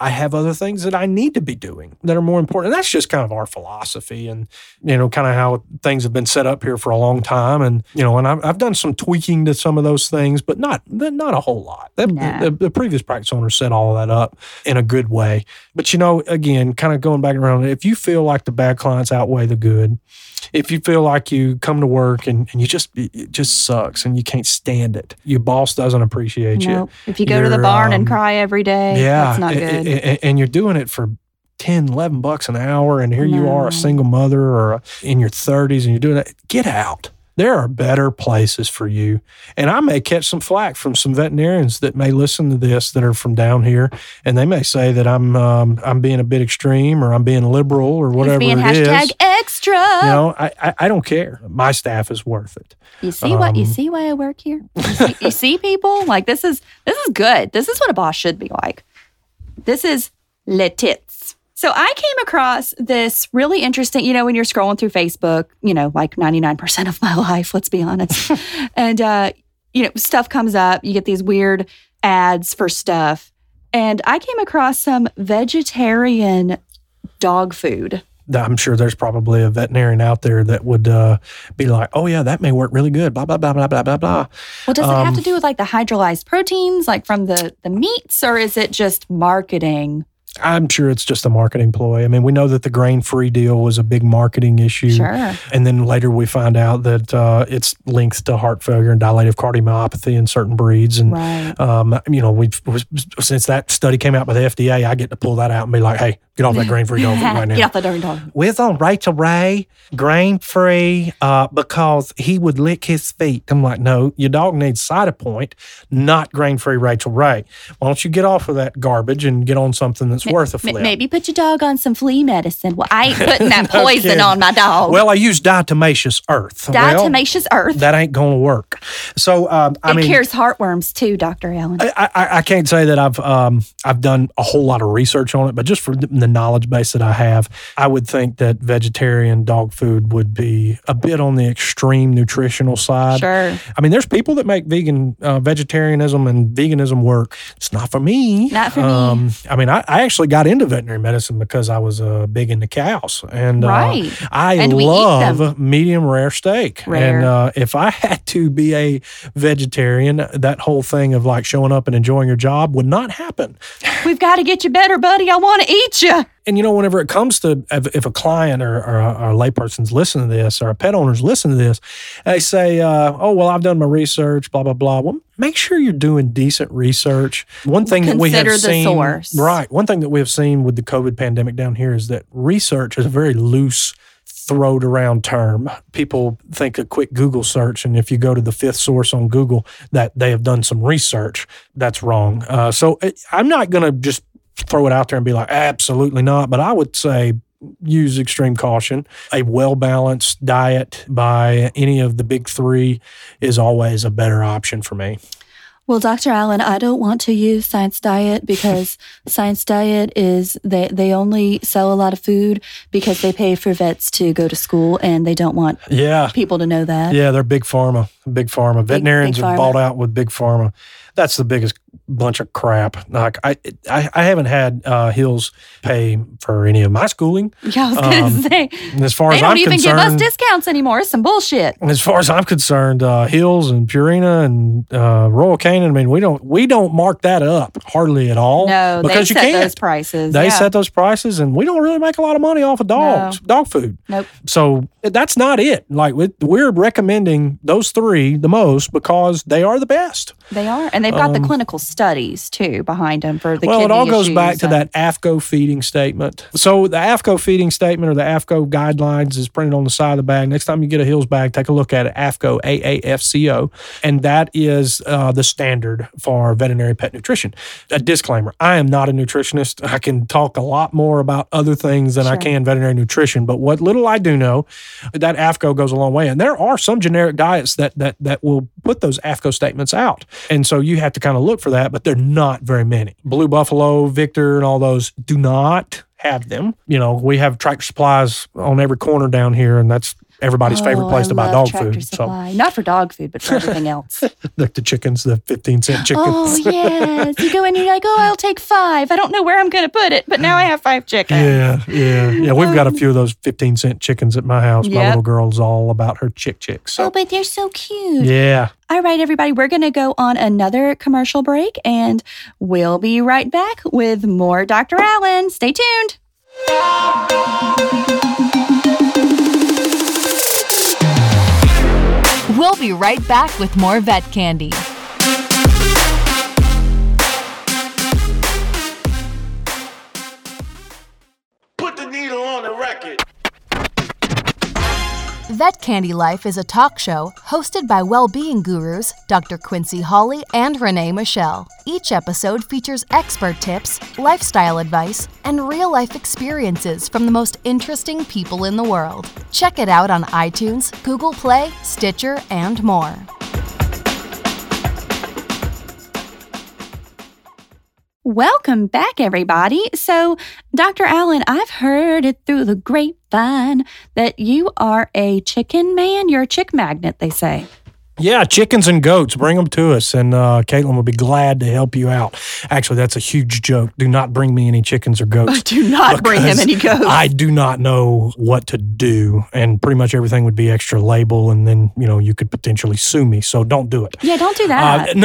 I have other things that I need to be doing that are more important. And that's just kind of our philosophy and, kind of how things have been set up here for a long time. And, and I've done some tweaking to some of those things, but not a whole lot. The previous practice owner set all of that up in a good way. But, again, kind of going back around, if you feel like the bad clients outweigh the good, if you feel like you come to work and it just sucks and you can't stand it, your boss doesn't appreciate you. If you go to the barn and cry every day, that's not good. And you're doing it for $10, $11 an hour, and here you are, a single mother or in your 30s, and you're doing that. Get out. There are better places for you. And I may catch some flack from some veterinarians that may listen to this that are from down here, and they may say that I'm being a bit extreme or I'm being liberal or whatever it is. Hashtag extra. I don't care. My staff is worth it. You see why I work here? You see people? Like, this is good. This is what a boss should be like. This is le tits. So I came across this really interesting, when you're scrolling through Facebook, like 99% of my life, let's be honest. And, stuff comes up. You get these weird ads for stuff. And I came across some vegetarian dog food. I'm sure there's probably a veterinarian out there that would be like, oh, yeah, that may work really good, blah, blah, blah, blah, blah, blah, blah. Well, does it have to do with like the hydrolyzed proteins, like from the meats, or is it just marketing? I'm sure it's just a marketing ploy. I mean, we know that the grain-free deal was a big marketing issue. Sure. And then later we find out that it's linked to heart failure and dilative cardiomyopathy in certain breeds. And, since that study came out by the FDA, I get to pull that out and be like, hey, get off that grain-free dog right now. Get off that dog dog. We're on Rachel Ray, grain-free, because he would lick his feet. I'm like, no, your dog needs Cytopoint, not grain-free Rachel Ray. Why don't you get off of that garbage and get on something that's worth a flip? Maybe put your dog on some flea medicine. Well, I ain't putting that poison on my dog. Well, I use diatomaceous earth. Diatomaceous earth? That ain't going to work. So, it cures heartworms too, Dr. Allen. I can't say that I've done a whole lot of research on it, but just for the knowledge base that I have, I would think that vegetarian dog food would be a bit on the extreme nutritional side. Sure. I mean, there's people that make vegetarianism and veganism work. It's not for me. Not for me. I mean, I actually got into veterinary medicine because I was big into cows. And I love medium rare steak. And if I had to be a vegetarian, that whole thing of like showing up and enjoying your job would not happen. We've got to get you better, buddy. I want to eat you. And, whenever it comes to if a client or a layperson's listening to this or a pet owner's listening to this, they say, I've done my research, blah, blah, blah. Well, make sure you're doing decent research. One thing that we have seen, source. Right. One thing that we have seen with the COVID pandemic down here is that research is a very loose, throwed around term. People think a quick Google search, and if you go to the fifth source on Google, that they have done some research. That's wrong. So I'm not going to just throw it out there and be like, absolutely not. But I would say use extreme caution. A well-balanced diet by any of the big three is always a better option for me. Well, Dr. Allen, I don't want to use Science Diet because Science Diet is, they only sell a lot of food because they pay for vets to go to school and they don't want people to know that. Yeah, they're big pharma. Veterinarians are bought out with big pharma. That's the biggest bunch of crap. Like I haven't had Hills pay for any of my schooling. Yeah, I was going to say. As far as I'm concerned, they don't even give us discounts anymore. It's some bullshit. As far as I'm concerned, Hills and Purina and Royal Canin, I mean, we don't mark that up hardly at all. No, because they set those prices. They set those prices, and we don't really make a lot of money off of dog food. Nope. So that's not it. Like we're recommending those three the most because they are the best. They are, and they've got the clinical studies too behind them for the Well, kidney it all goes issues back to that AAFCO feeding statement. So the AAFCO feeding statement or the AAFCO guidelines is printed on the side of the bag. Next time you get a Hills bag, take a look at it, AAFCO, AAFCO, and that is the standard for veterinary pet nutrition. A disclaimer, I am not a nutritionist. I can talk a lot more about other things than I can veterinary nutrition, but what little I do know, that AAFCO goes a long way. And there are some generic diets that will put those AAFCO statements out. And so you have to kind of look for that, but they're not very many. Blue Buffalo, Victor, and all those do not have them. We have Tractor Supplies on every corner down here, and that's everybody's favorite place to buy dog food. So. Not for dog food, but for everything else. Like the chickens, the 15-cent chickens. Oh, yes. You go in and you're like, I'll take 5. I don't know where I'm going to put it, but now I have 5 chickens. Yeah. We've got a few of those 15-cent chickens at my house. My little girl's all about her chicks. So. Oh, but they're so cute. Yeah. All right, everybody, we're going to go on another commercial break, and we'll be right back with more Dr. Allen. Stay tuned. We'll be right back with more Vet Candy. Put the needle on the record. Vet Candy Life is a talk show hosted by well-being gurus Dr. Quincy Hawley and Renee Michelle. Each episode features expert tips, lifestyle advice, and real-life experiences from the most interesting people in the world. Check it out on iTunes, Google Play, Stitcher, and more. Welcome back, everybody. So, Dr. Allen, I've heard it through the grapevine that you are a chicken man. You're a chick magnet, they say. Yeah, chickens and goats, bring them to us, and Caitlin will be glad to help you out. Actually, that's a huge joke. Do not bring me any chickens or goats. Do not bring him any goats. I do not know what to do, and pretty much everything would be extra label, and then, you could potentially sue me, so don't do it. Yeah, don't do that.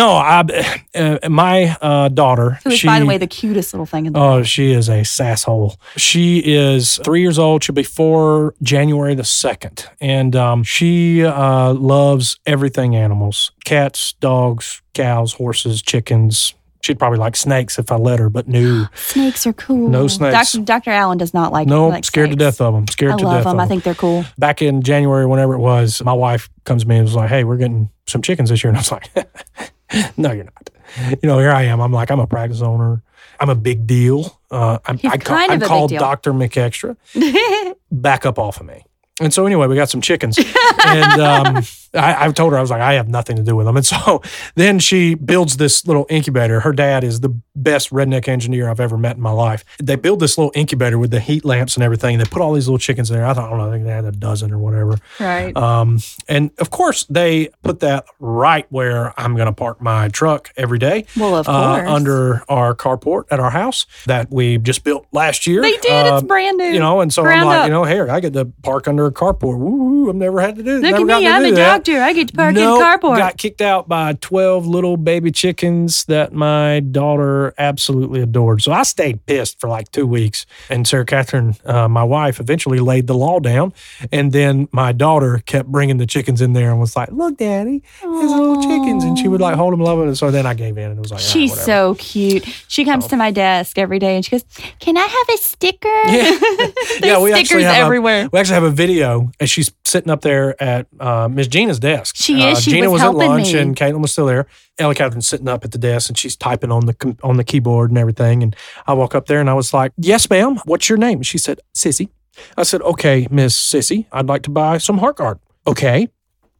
My daughter... Who is, by the way, the cutest little thing in the world. Oh, she is a sasshole. She is 3 years old. She'll be 4 January the 2nd, and she loves everything animals: cats, dogs, cows, horses, chickens. She'd probably like snakes if I let her, but no. Snakes are cool. No snakes. Dr. Allen does not like scared snakes. to death of them. I love them. I think they're cool. Back in January, whenever it was, my wife comes to me and was like, hey, we're getting some chickens this year. And I was like, no, you're not. Here I am. I'm a practice owner. I'm a big deal. I'm called Dr. McExtra. Back up off of me. And so anyway, we got some chickens. And I told her, I was like, I have nothing to do with them. And so then she builds this little incubator. Her dad is the best redneck engineer I've ever met in my life. They build this little incubator with the heat lamps and everything. They put all these little chickens in there. I think they had a dozen or whatever. Right. And of course, they put that right where I'm going to park my truck every day. Well, of course. Under our carport at our house that we just built last year. They did. It's brand new. And so I'm like, hey, I get to park under a carport. Woo, I've never had to do that. Look at me. I'm a doctor. I get to park in a carport. Got kicked out by 12 little baby chickens that my daughter absolutely adored. So I stayed pissed for like 2 weeks. And Sarah Catherine, my wife, eventually laid the law down. And then my daughter kept bringing the chickens in there and was like, look, Daddy, there's little chickens. And she would like hold them, love them. And so then I gave in and was like, she's so cute. She comes to my desk every day and she goes, can I have a sticker? Yeah. We stickers everywhere. We actually have a video, and she's sitting up there at Miss Gina's desk. She is. She Gina was at helping lunch, me. and Caitlin was still there. Ellie Catherine's sitting up at the desk, and she's typing on the keyboard and everything. And I walk up there, and I was like, "Yes, ma'am. What's your name?" She said, "Sissy." I said, "Okay, Miss Sissy, I'd like to buy some heart guard." Okay.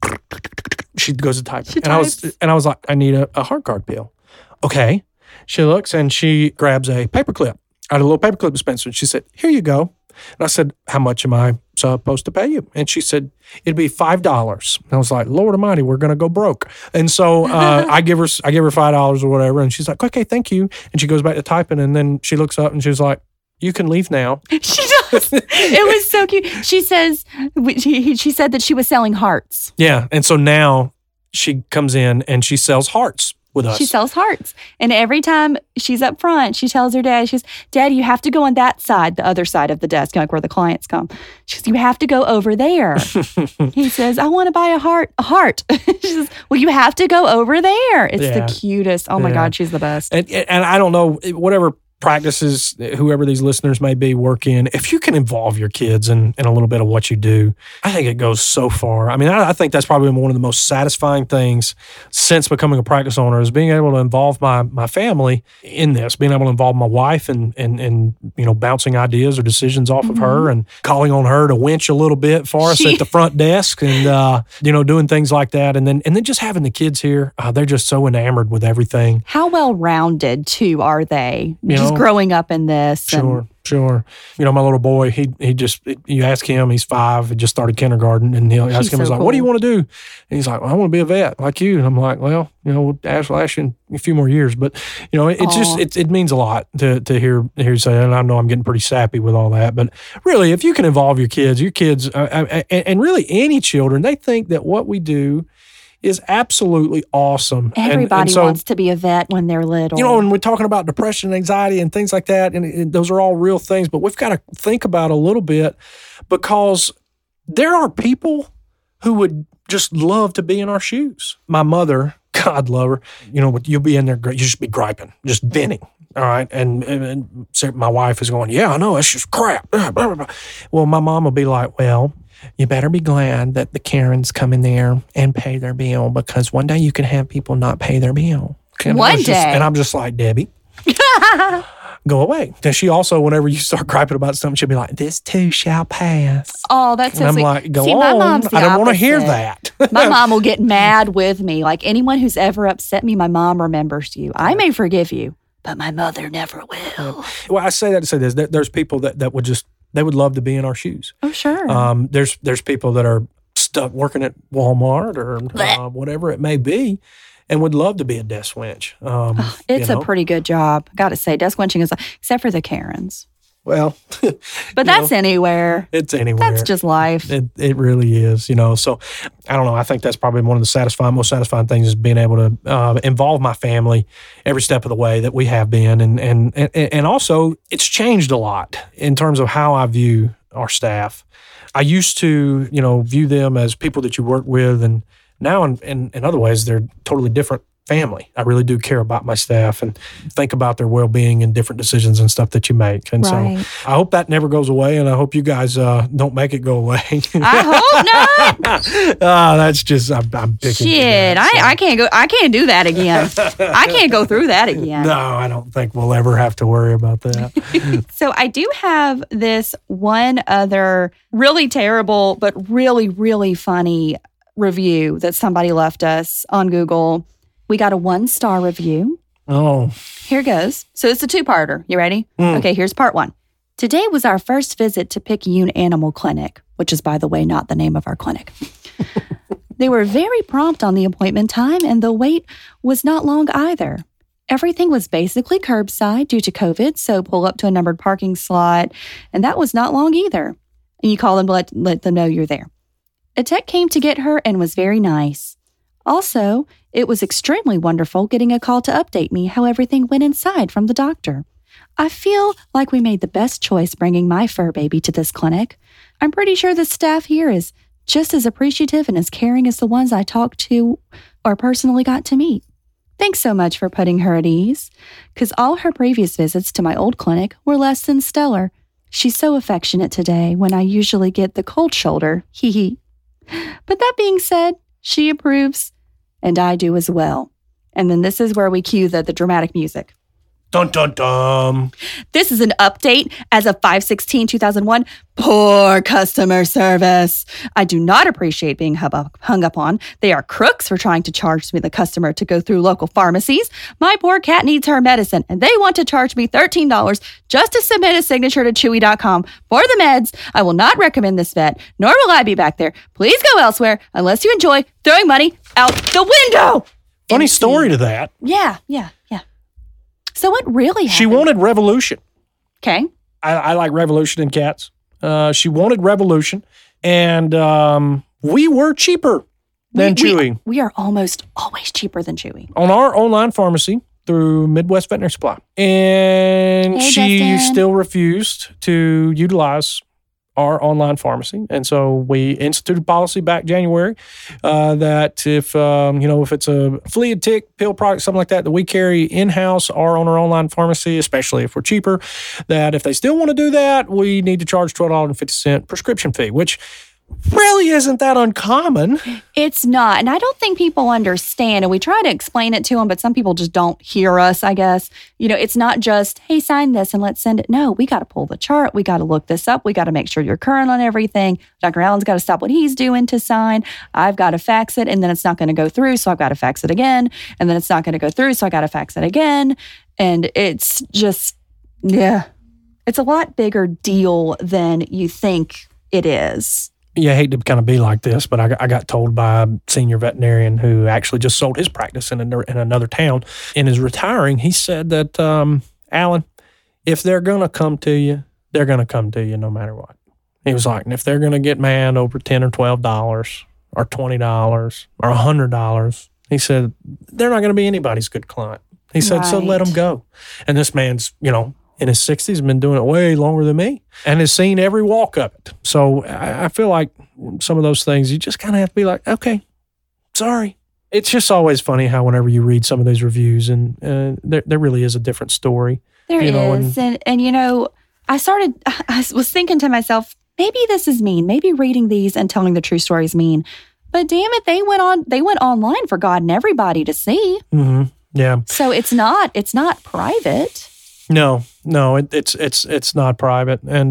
She goes to type, and I was like, "I need a heart guard bill." Okay. She looks and she grabs a paperclip out of a little paperclip dispenser, and she said, "Here you go." And I said, "How much am I supposed to pay you?" And she said, "It'd be $5. And I was like, Lord Almighty, we're going to go broke. And so I give her $5 or whatever. And she's like, "Okay, thank you." And she goes back to typing. And then she looks up and she's like, "You can leave now." She does. It was so cute. She says, she said that she was selling hearts. Yeah. And so now she comes in and she sells hearts with us. She sells hearts. And every time she's up front, she tells her dad, she goes, "Daddy, you have to go on that side, the other side of the desk, like where the clients come." She goes, "You have to go over there." He says, "I want to buy a heart." She says, "Well, you have to go over there." It's the cutest. Oh my God, she's the best. And I don't know, whatever practices, whoever these listeners may be, work in, if you can involve your kids in a little bit of what you do, I think it goes so far. I mean, I think that's probably one of the most satisfying things since becoming a practice owner is being able to involve my family in this, being able to involve my wife and bouncing ideas or decisions off of her and calling on her to winch a little bit for us at the front desk and, doing things like that. And then just having the kids here, they're just so enamored with everything. How well-rounded, too, are they? Just growing up in this. Sure. Sure. You know, my little boy, you ask him, he's 5, he just started kindergarten, and he'll ask him, he's like, what do you want to do? And he's like, well, I want to be a vet like you. And I'm like, well, you know, we'll ask you in a few more years. But, you know, it means a lot to hear you say that. And I know I'm getting pretty sappy with all that. But really, if you can involve your kids, and really any children, they think that what we do is absolutely awesome. Everybody wants to be a vet when they're little. You know, and we're talking about depression and anxiety and things like that, and those are all real things, but we've got to think about a little bit, because there are people who would just love to be in our shoes. My mother, God love her, you know, you'll be in there, you just be griping, just venting. All right. And my wife is going, yeah, I know, it's just crap. Well, my mom will be like, well, you better be glad that the Karens come in there and pay their bill, because one day you can have people not pay their bill. One day. And I'm just like, Debbie, go away. And she also, whenever you start griping about something, she'll be like, this too shall pass. Oh, that's so and I'm sweet. like, go See, on. my mom's the I don't want to hear opposite. that. My mom will get mad with me. Like, anyone who's ever upset me, my mom remembers you. I may forgive you, but my mother never will. Well, I say that to say this. There's people that would just, they would love to be in our shoes. Oh, sure. There's people that are stuck working at Walmart or whatever it may be, and would love to be a desk wench. It's a pretty good job. Got to say, desk wenching is, except for the Karens. Well, but that's anywhere. It's anywhere. That's just life. It really is, you know. So I don't know. I think that's probably one of the most satisfying things is being able to involve my family every step of the way that we have been, and also it's changed a lot in terms of how I view our staff. I used to, you know, view them as people that you work with, and now in other ways they're totally different family. I really do care about my staff and think about their well-being and different decisions and stuff that you make. And so I hope that never goes away, and I hope you guys don't make it go away. I hope not. That's just, I'm picking. Shit, that, so. I can't do that again. I can't go through that again. No, I don't think we'll ever have to worry about that. So I do have this one other really terrible, but really, really funny review that somebody left us on Google. We got a 1-star review. Oh. Here goes. So it's a 2-parter. You ready? Okay, here's part 1. Today was our first visit to Picayune Animal Clinic, which is, by the way, not the name of our clinic. They were very prompt on the appointment time, and the wait was not long either. Everything was basically curbside due to COVID, so pull up to a numbered parking slot, and that was not long either. And you call them to let them know you're there. A tech came to get her and was very nice. Also, it was extremely wonderful getting a call to update me how everything went inside from the doctor. I feel like we made the best choice bringing my fur baby to this clinic. I'm pretty sure the staff here is just as appreciative and as caring as the ones I talked to or personally got to meet. Thanks so much for putting her at ease, because all her previous visits to my old clinic were less than stellar. She's so affectionate today when I usually get the cold shoulder. Hee hee. But that being said, she approves. And I do as well. And then this is where we cue the dramatic music. Dun, dun, dun. This is an update as of 5/16/2001. Poor customer service. I do not appreciate being hung up on. They are crooks for trying to charge me, the customer, to go through local pharmacies. My poor cat needs her medicine, and they want to charge me $13 just to submit a signature to Chewy.com for the meds. I will not recommend this vet, nor will I be back there. Please go elsewhere unless you enjoy throwing money out the window. Funny story to that. Yeah. So what really happened? She wanted Revolution. Okay. I like Revolution in cats. She wanted Revolution, and we were cheaper than Chewy. We are almost always cheaper than Chewy. On our online pharmacy through Midwest Veterinary Supply. And she Justin. still refused to utilize our online pharmacy. And so we instituted policy back January that if it's a flea and tick pill product, something like that we carry in-house or on our online pharmacy, especially if we're cheaper, that if they still want to do that, we need to charge $12.50 prescription fee, which really isn't that uncommon. It's not. And I don't think people understand. And we try to explain it to them, but some people just don't hear us, I guess. You know, it's not just, hey, sign this and let's send it. No, we got to pull the chart. We got to look this up. We got to make sure you're current on everything. Dr. Allen's got to stop what he's doing to sign. I've got to fax it, and then it's not going to go through, so I've got to fax it again. And then it's not going to go through, so I got to fax it again. And it's just, It's a lot bigger deal than you think it is. Yeah, I hate to kind of be like this, but I got told by a senior veterinarian who actually just sold his practice in another town and is retiring. He said that, Alan, if they're going to come to you, they're going to come to you no matter what. He was like, and if they're going to get mad over $10 or $12 or $20 or $100, he said, they're not going to be anybody's good client. He said, so let them go. And this man's, in his 60s, been doing it way longer than me and has seen every walk of it. So I feel like some of those things, you just kind of have to be like, okay, sorry. It's just always funny how whenever you read some of these reviews and there really is a different story. There is. And I was thinking to myself, maybe this is mean. Maybe reading these and telling the true story is mean. But damn it, they went online for God and everybody to see. Mm-hmm. Yeah. So it's not private. No, it's not private. And,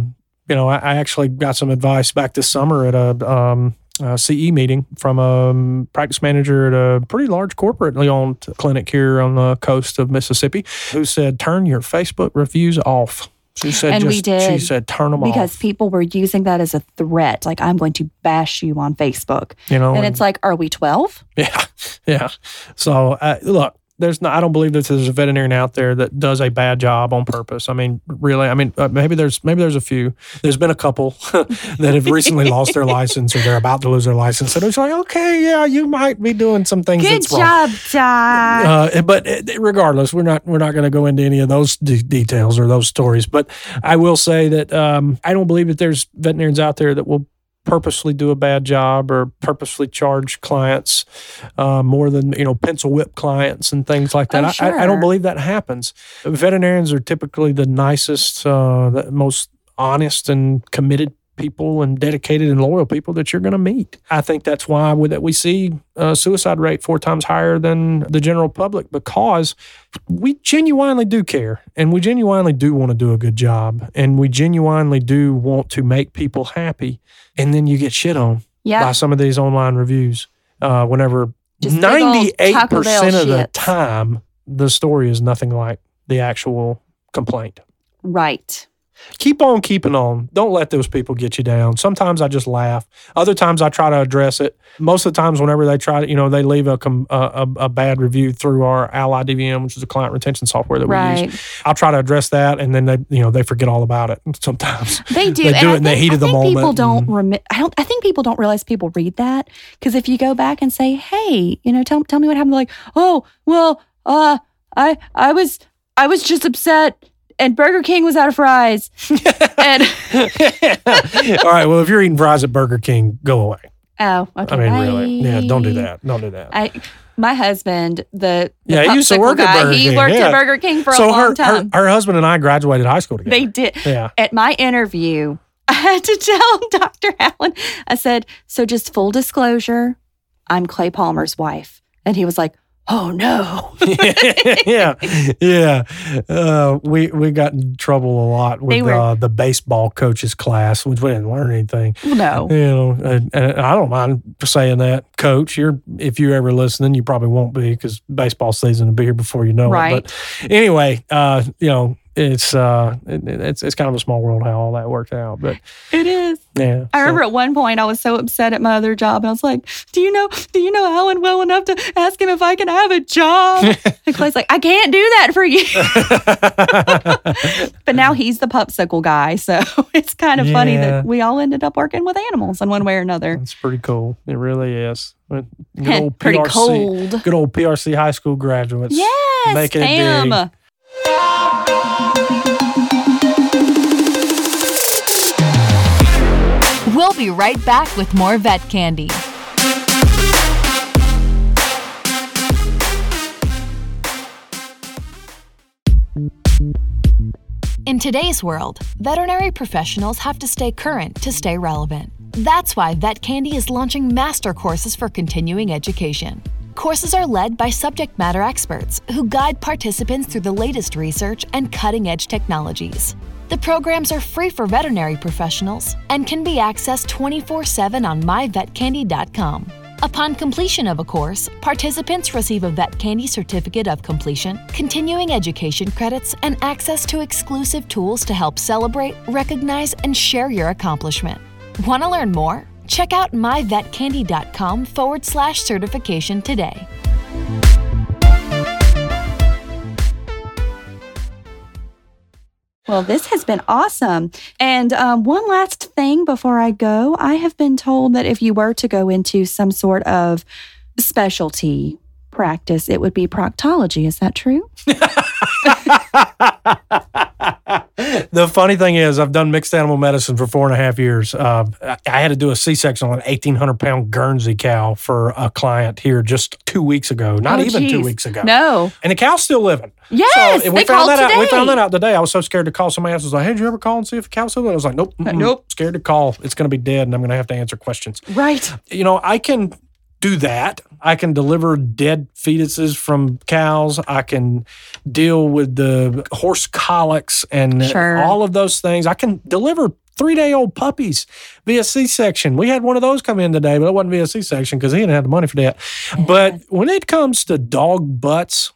I actually got some advice back this summer at a CE meeting from a practice manager at a pretty large corporately owned clinic here on the coast of Mississippi who said, turn your Facebook reviews off. She said, we did. She said, turn them off. Because people were using that as a threat. Like, I'm going to bash you on Facebook. And it's like, are we 12? Yeah. So, look. I don't believe that there's a veterinarian out there that does a bad job on purpose. I mean, really, maybe there's a few. There's been a couple that have recently lost their license or they're about to lose their license. And it's like, okay, yeah, you might be doing some things that's wrong. Good job, Doc. But regardless, we're not going to go into any of those details or those stories. But I will say that I don't believe that there's veterinarians out there that will purposely do a bad job or purposely charge clients more than, pencil whip clients and things like that. Oh, sure. I don't believe that happens. Veterinarians are typically the nicest, the most honest and committed people and dedicated and loyal people that you're going to meet. I think that's why we see a suicide rate 4 times higher than the general public, because we genuinely do care and we genuinely do want to do a good job and we genuinely do want to make people happy. And then you get shit on by some of these online reviews. Whenever 98% of the time, the story is nothing like the actual complaint. Right. Keep on keeping on. Don't let those people get you down. Sometimes I just laugh. Other times I try to address it. Most of the times whenever they try to, they leave a bad review through our Ally DVM, which is a client retention software that we use. I'll try to address that, and then they forget all about it. Sometimes they do. They do it in the heat of the moment. People don't I think people don't realize people read that, because if you go back and say, "Hey, tell me what happened," like, "Oh, well, I was just upset." And Burger King was out of fries. And all right. Well, if you're eating fries at Burger King, go away. Oh, okay. I mean, really. Yeah, don't do that. Don't do that. My husband, the he used to work at Burger King. He worked at Burger King for a long time. Her husband and I graduated high school together. They did. Yeah. At my interview, I had to tell Dr. Allen, I said, so just full disclosure, I'm Clay Palmer's wife. And he was like, oh no. Yeah. We got in trouble a lot with the baseball coaches class, which we didn't learn anything. No. And I don't mind saying that, Coach. If you're ever listening, you probably won't be, because baseball season will be here before you know it. But anyway, it's kind of a small world how all that worked out. But it is. Yeah. I remember at one point I was so upset at my other job, and I was like, do you know Alan well enough to ask him if I can have a job? And Clay's like, I can't do that for you. But now he's the popsicle guy, so it's kind of funny that we all ended up working with animals in one way or another. It's pretty cool. It really is. Good old pretty PRC, cold. Good old PRC high school graduates. Yes, making it big. We'll be right back with more Vet Candy. In today's world, veterinary professionals have to stay current to stay relevant. That's why Vet Candy is launching master courses for continuing education. Courses are led by subject matter experts who guide participants through the latest research and cutting-edge technologies. The programs are free for veterinary professionals and can be accessed 24/7 on myvetcandy.com. Upon completion of a course, participants receive a Vet Candy Certificate of Completion, continuing education credits, and access to exclusive tools to help celebrate, recognize, and share your accomplishment. Want to learn more? Check out myvetcandy.com/certification today. Well, this has been awesome. And one last thing before I go, I have been told that if you were to go into some sort of specialty practice, it would be proctology. Is that true? The funny thing is, I've done mixed animal medicine for 4.5 years. I had to do a C-section on an 1,800-pound Guernsey cow for a client here just 2 weeks ago. Not even 2 weeks ago. No. And the cow's still living. Yes, so they called today. We found that out today. I was so scared to call. Somebody else was like, hey, did you ever call and see if the cow's still living? I was like, nope. Nope. Scared to call. It's going to be dead, and I'm going to have to answer questions. Right. I can do that. I can deliver dead fetuses from cows. I can deal with the horse colics and all of those things. I can deliver 3-day-old puppies via C-section. We had one of those come in today, but it wasn't via C-section because he didn't have the money for that. But when it comes to dog butts,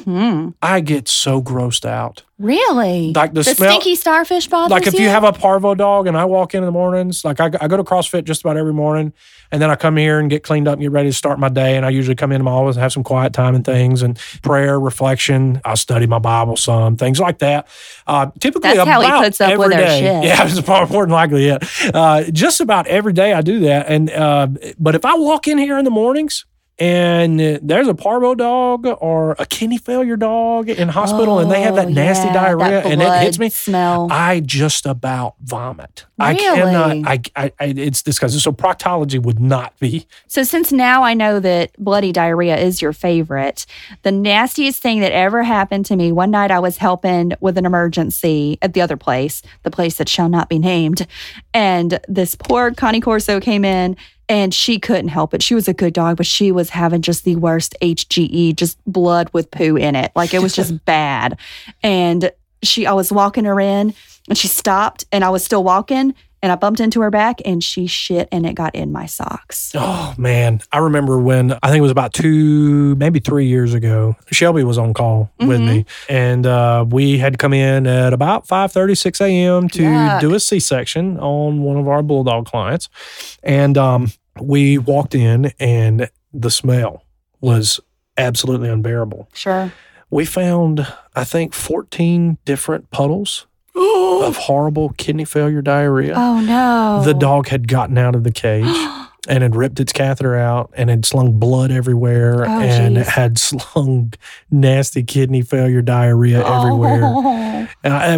I get so grossed out. Really? Like the smell, stinky starfish bothers Like if you have a parvo dog and I walk in the mornings, like I go to CrossFit just about every morning, and then I come here and get cleaned up and get ready to start my day. And I usually come in my office and have some quiet time and things and prayer, reflection. I'll study my Bible some, things like that. Typically that's how he puts up with our shit. Yeah, it's more than likely it. Just about every day I do that. And but if I walk in here in the mornings, and there's a parvo dog or a kidney failure dog in hospital and they have that nasty diarrhea and it hits me, smell. I just about vomit. Really? I cannot, it's disgusting. So proctology would not be. So since now I know that bloody diarrhea is your favorite, the nastiest thing that ever happened to me, one night I was helping with an emergency at the other place, the place that shall not be named. And this poor Connie Corso came in. And she couldn't help it. She was a good dog, but she was having just the worst HGE, just blood with poo in it. Like it was just bad. And I was walking her in and she stopped and I was still walking and I bumped into her back and she shit and it got in my socks. Oh, man. I remember when, I think it was about 2, maybe 3 years ago, Shelby was on call with me. And we had come in at about 5:30, 6 a.m. to do a C-section on one of our bulldog clients. And we walked in and the smell was absolutely unbearable. Sure. We found, I think, 14 different puddles of horrible kidney failure diarrhea. Oh, no. The dog had gotten out of the cage and had ripped its catheter out and had slung blood everywhere and had slung nasty kidney failure diarrhea everywhere.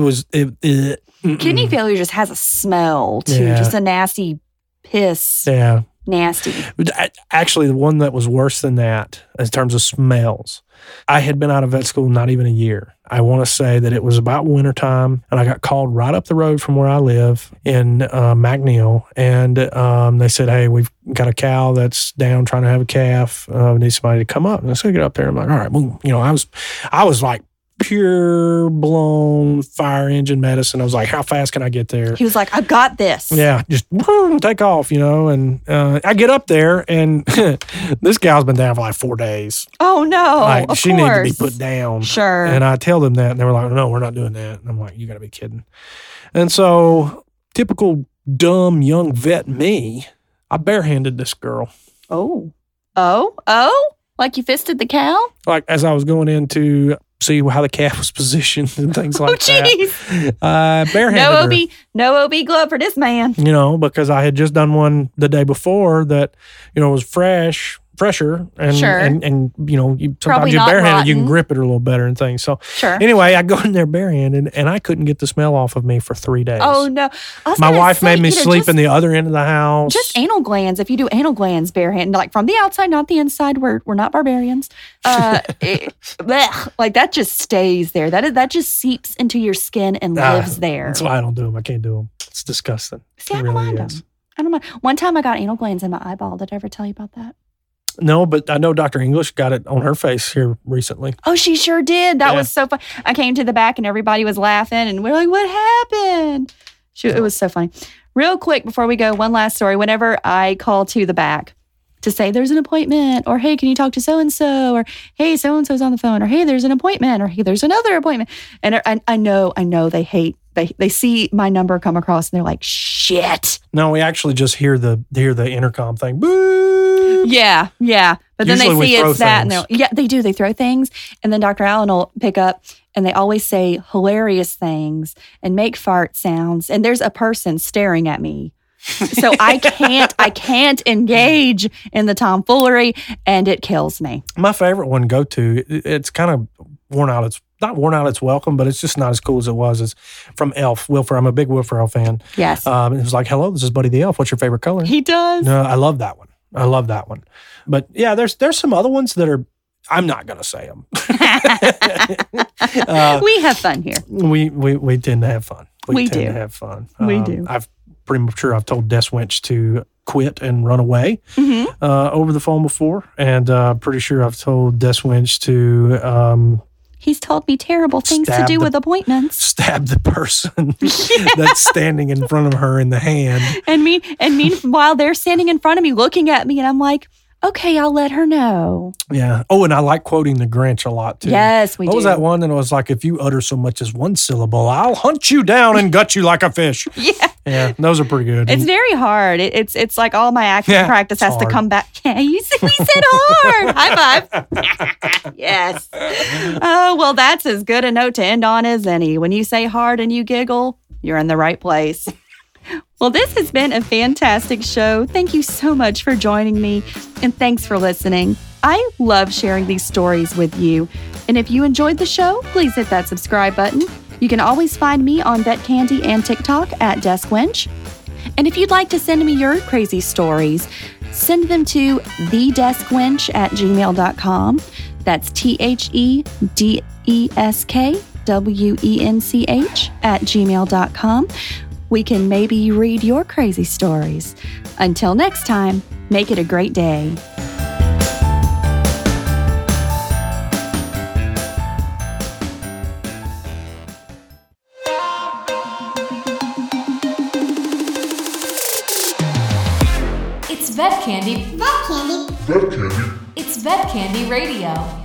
Kidney failure just has a smell, too. Yeah. Just a nasty piss. Yeah. Nasty. Actually, the one that was worse than that in terms of smells, I had been out of vet school not even a year. I want to say that it was about wintertime, and I got called right up the road from where I live in McNeil, and they said, hey, we've got a cow that's down trying to have a calf. We need somebody to come up. And so I get up there, and I'm like, all right, boom. I was like, pure blown fire engine medicine. I was like, how fast can I get there? He was like, I got this. Yeah, just take off, and I get up there and this gal's been down for like 4 days. Oh no, she needs to be put down. Sure. And I tell them that and they were like, no, we're not doing that. And I'm like, you gotta be kidding. And so typical dumb young vet me, I barehanded this girl. Oh, like you fisted the cow? Like as I was going in to see how the calf was positioned and things like that. Barehanded her. No OB glove for this man. Because I had just done one the day before that, was fresher and sometimes you're barehanded, you can grip it a little better and things. So anyway, I go in there barehanded and I couldn't get the smell off of me for 3 days. Oh no. My wife made me sleep in the other end of the house. Just anal glands. If you do anal glands barehanded, like from the outside, not the inside, we're not barbarians. Like that just stays there. That just seeps into your skin and lives there. That's why I don't do them. I can't do them. It's disgusting. See, I don't mind them. I don't mind. One time I got anal glands in my eyeball. Did I ever tell you about that? No, but I know Dr. English got it on her face here recently. Oh, she sure did. That was so fun. I came to the back and everybody was laughing and we're like, what happened? It was so funny. Real quick before we go, one last story. Whenever I call to the back, to say there's an appointment, or hey, can you talk to so-and-so, or hey, so-and-so's on the phone, or hey, there's an appointment, or hey, there's another appointment. And I know they hate, they see my number come across and they're like, shit. No, we actually just hear the intercom thing. Boo! Yeah. But then Usually they see it's that, and things. they do. They throw things, and then Dr. Allen will pick up, and they always say hilarious things and make fart sounds. And there's a person staring at me, so I can't engage in the tomfoolery, and it kills me. My favorite one go to. It's kind of worn out. It's not worn out its welcome, but it's just not as cool as it was. It's from Elf. Will Ferrell. I'm a big Will Ferrell fan. Yes. It was like, hello, this is Buddy the Elf. What's your favorite color? He does. No, I love that one. But yeah, there's some other ones that are, I'm not going to say them. We have fun here. We tend to have fun. We tend do. to have fun. We do. I've pretty sure I've told Des Winch to quit and run away Mm-hmm. over the phone before. And pretty sure I've told Des Winch to He's told me terrible things to do with appointments. stab the person that's standing in front of her in the hand. And meanwhile, they're standing in front of me looking at me, and I'm like, okay, I'll let her know. Yeah. Oh, and I like quoting the Grinch a lot too. Yes, we do. What was that one that was like, if you utter so much as one syllable, I'll hunt you down and gut you like a fish. Yeah, those are pretty good. It's very hard. It's like all my acting practice has to hard. come back. Yeah, we said hard. High five. Yes. Oh, well, that's as good a note to end on as any. When you say hard and you giggle, you're in the right place. Well, this has been a fantastic show. Thank you so much for joining me, and thanks for listening. I love sharing these stories with you. And if you enjoyed the show, please hit that subscribe button. You can always find me on Vet Candy and TikTok at DeskWinch. And if you'd like to send me your crazy stories, send them to thedeskwinch@gmail.com. That's THEDESKWENCH@gmail.com. We can maybe read your crazy stories. Until next time, make it a great day. It's Vet Candy. Vet Candy. It's Vet Candy Radio.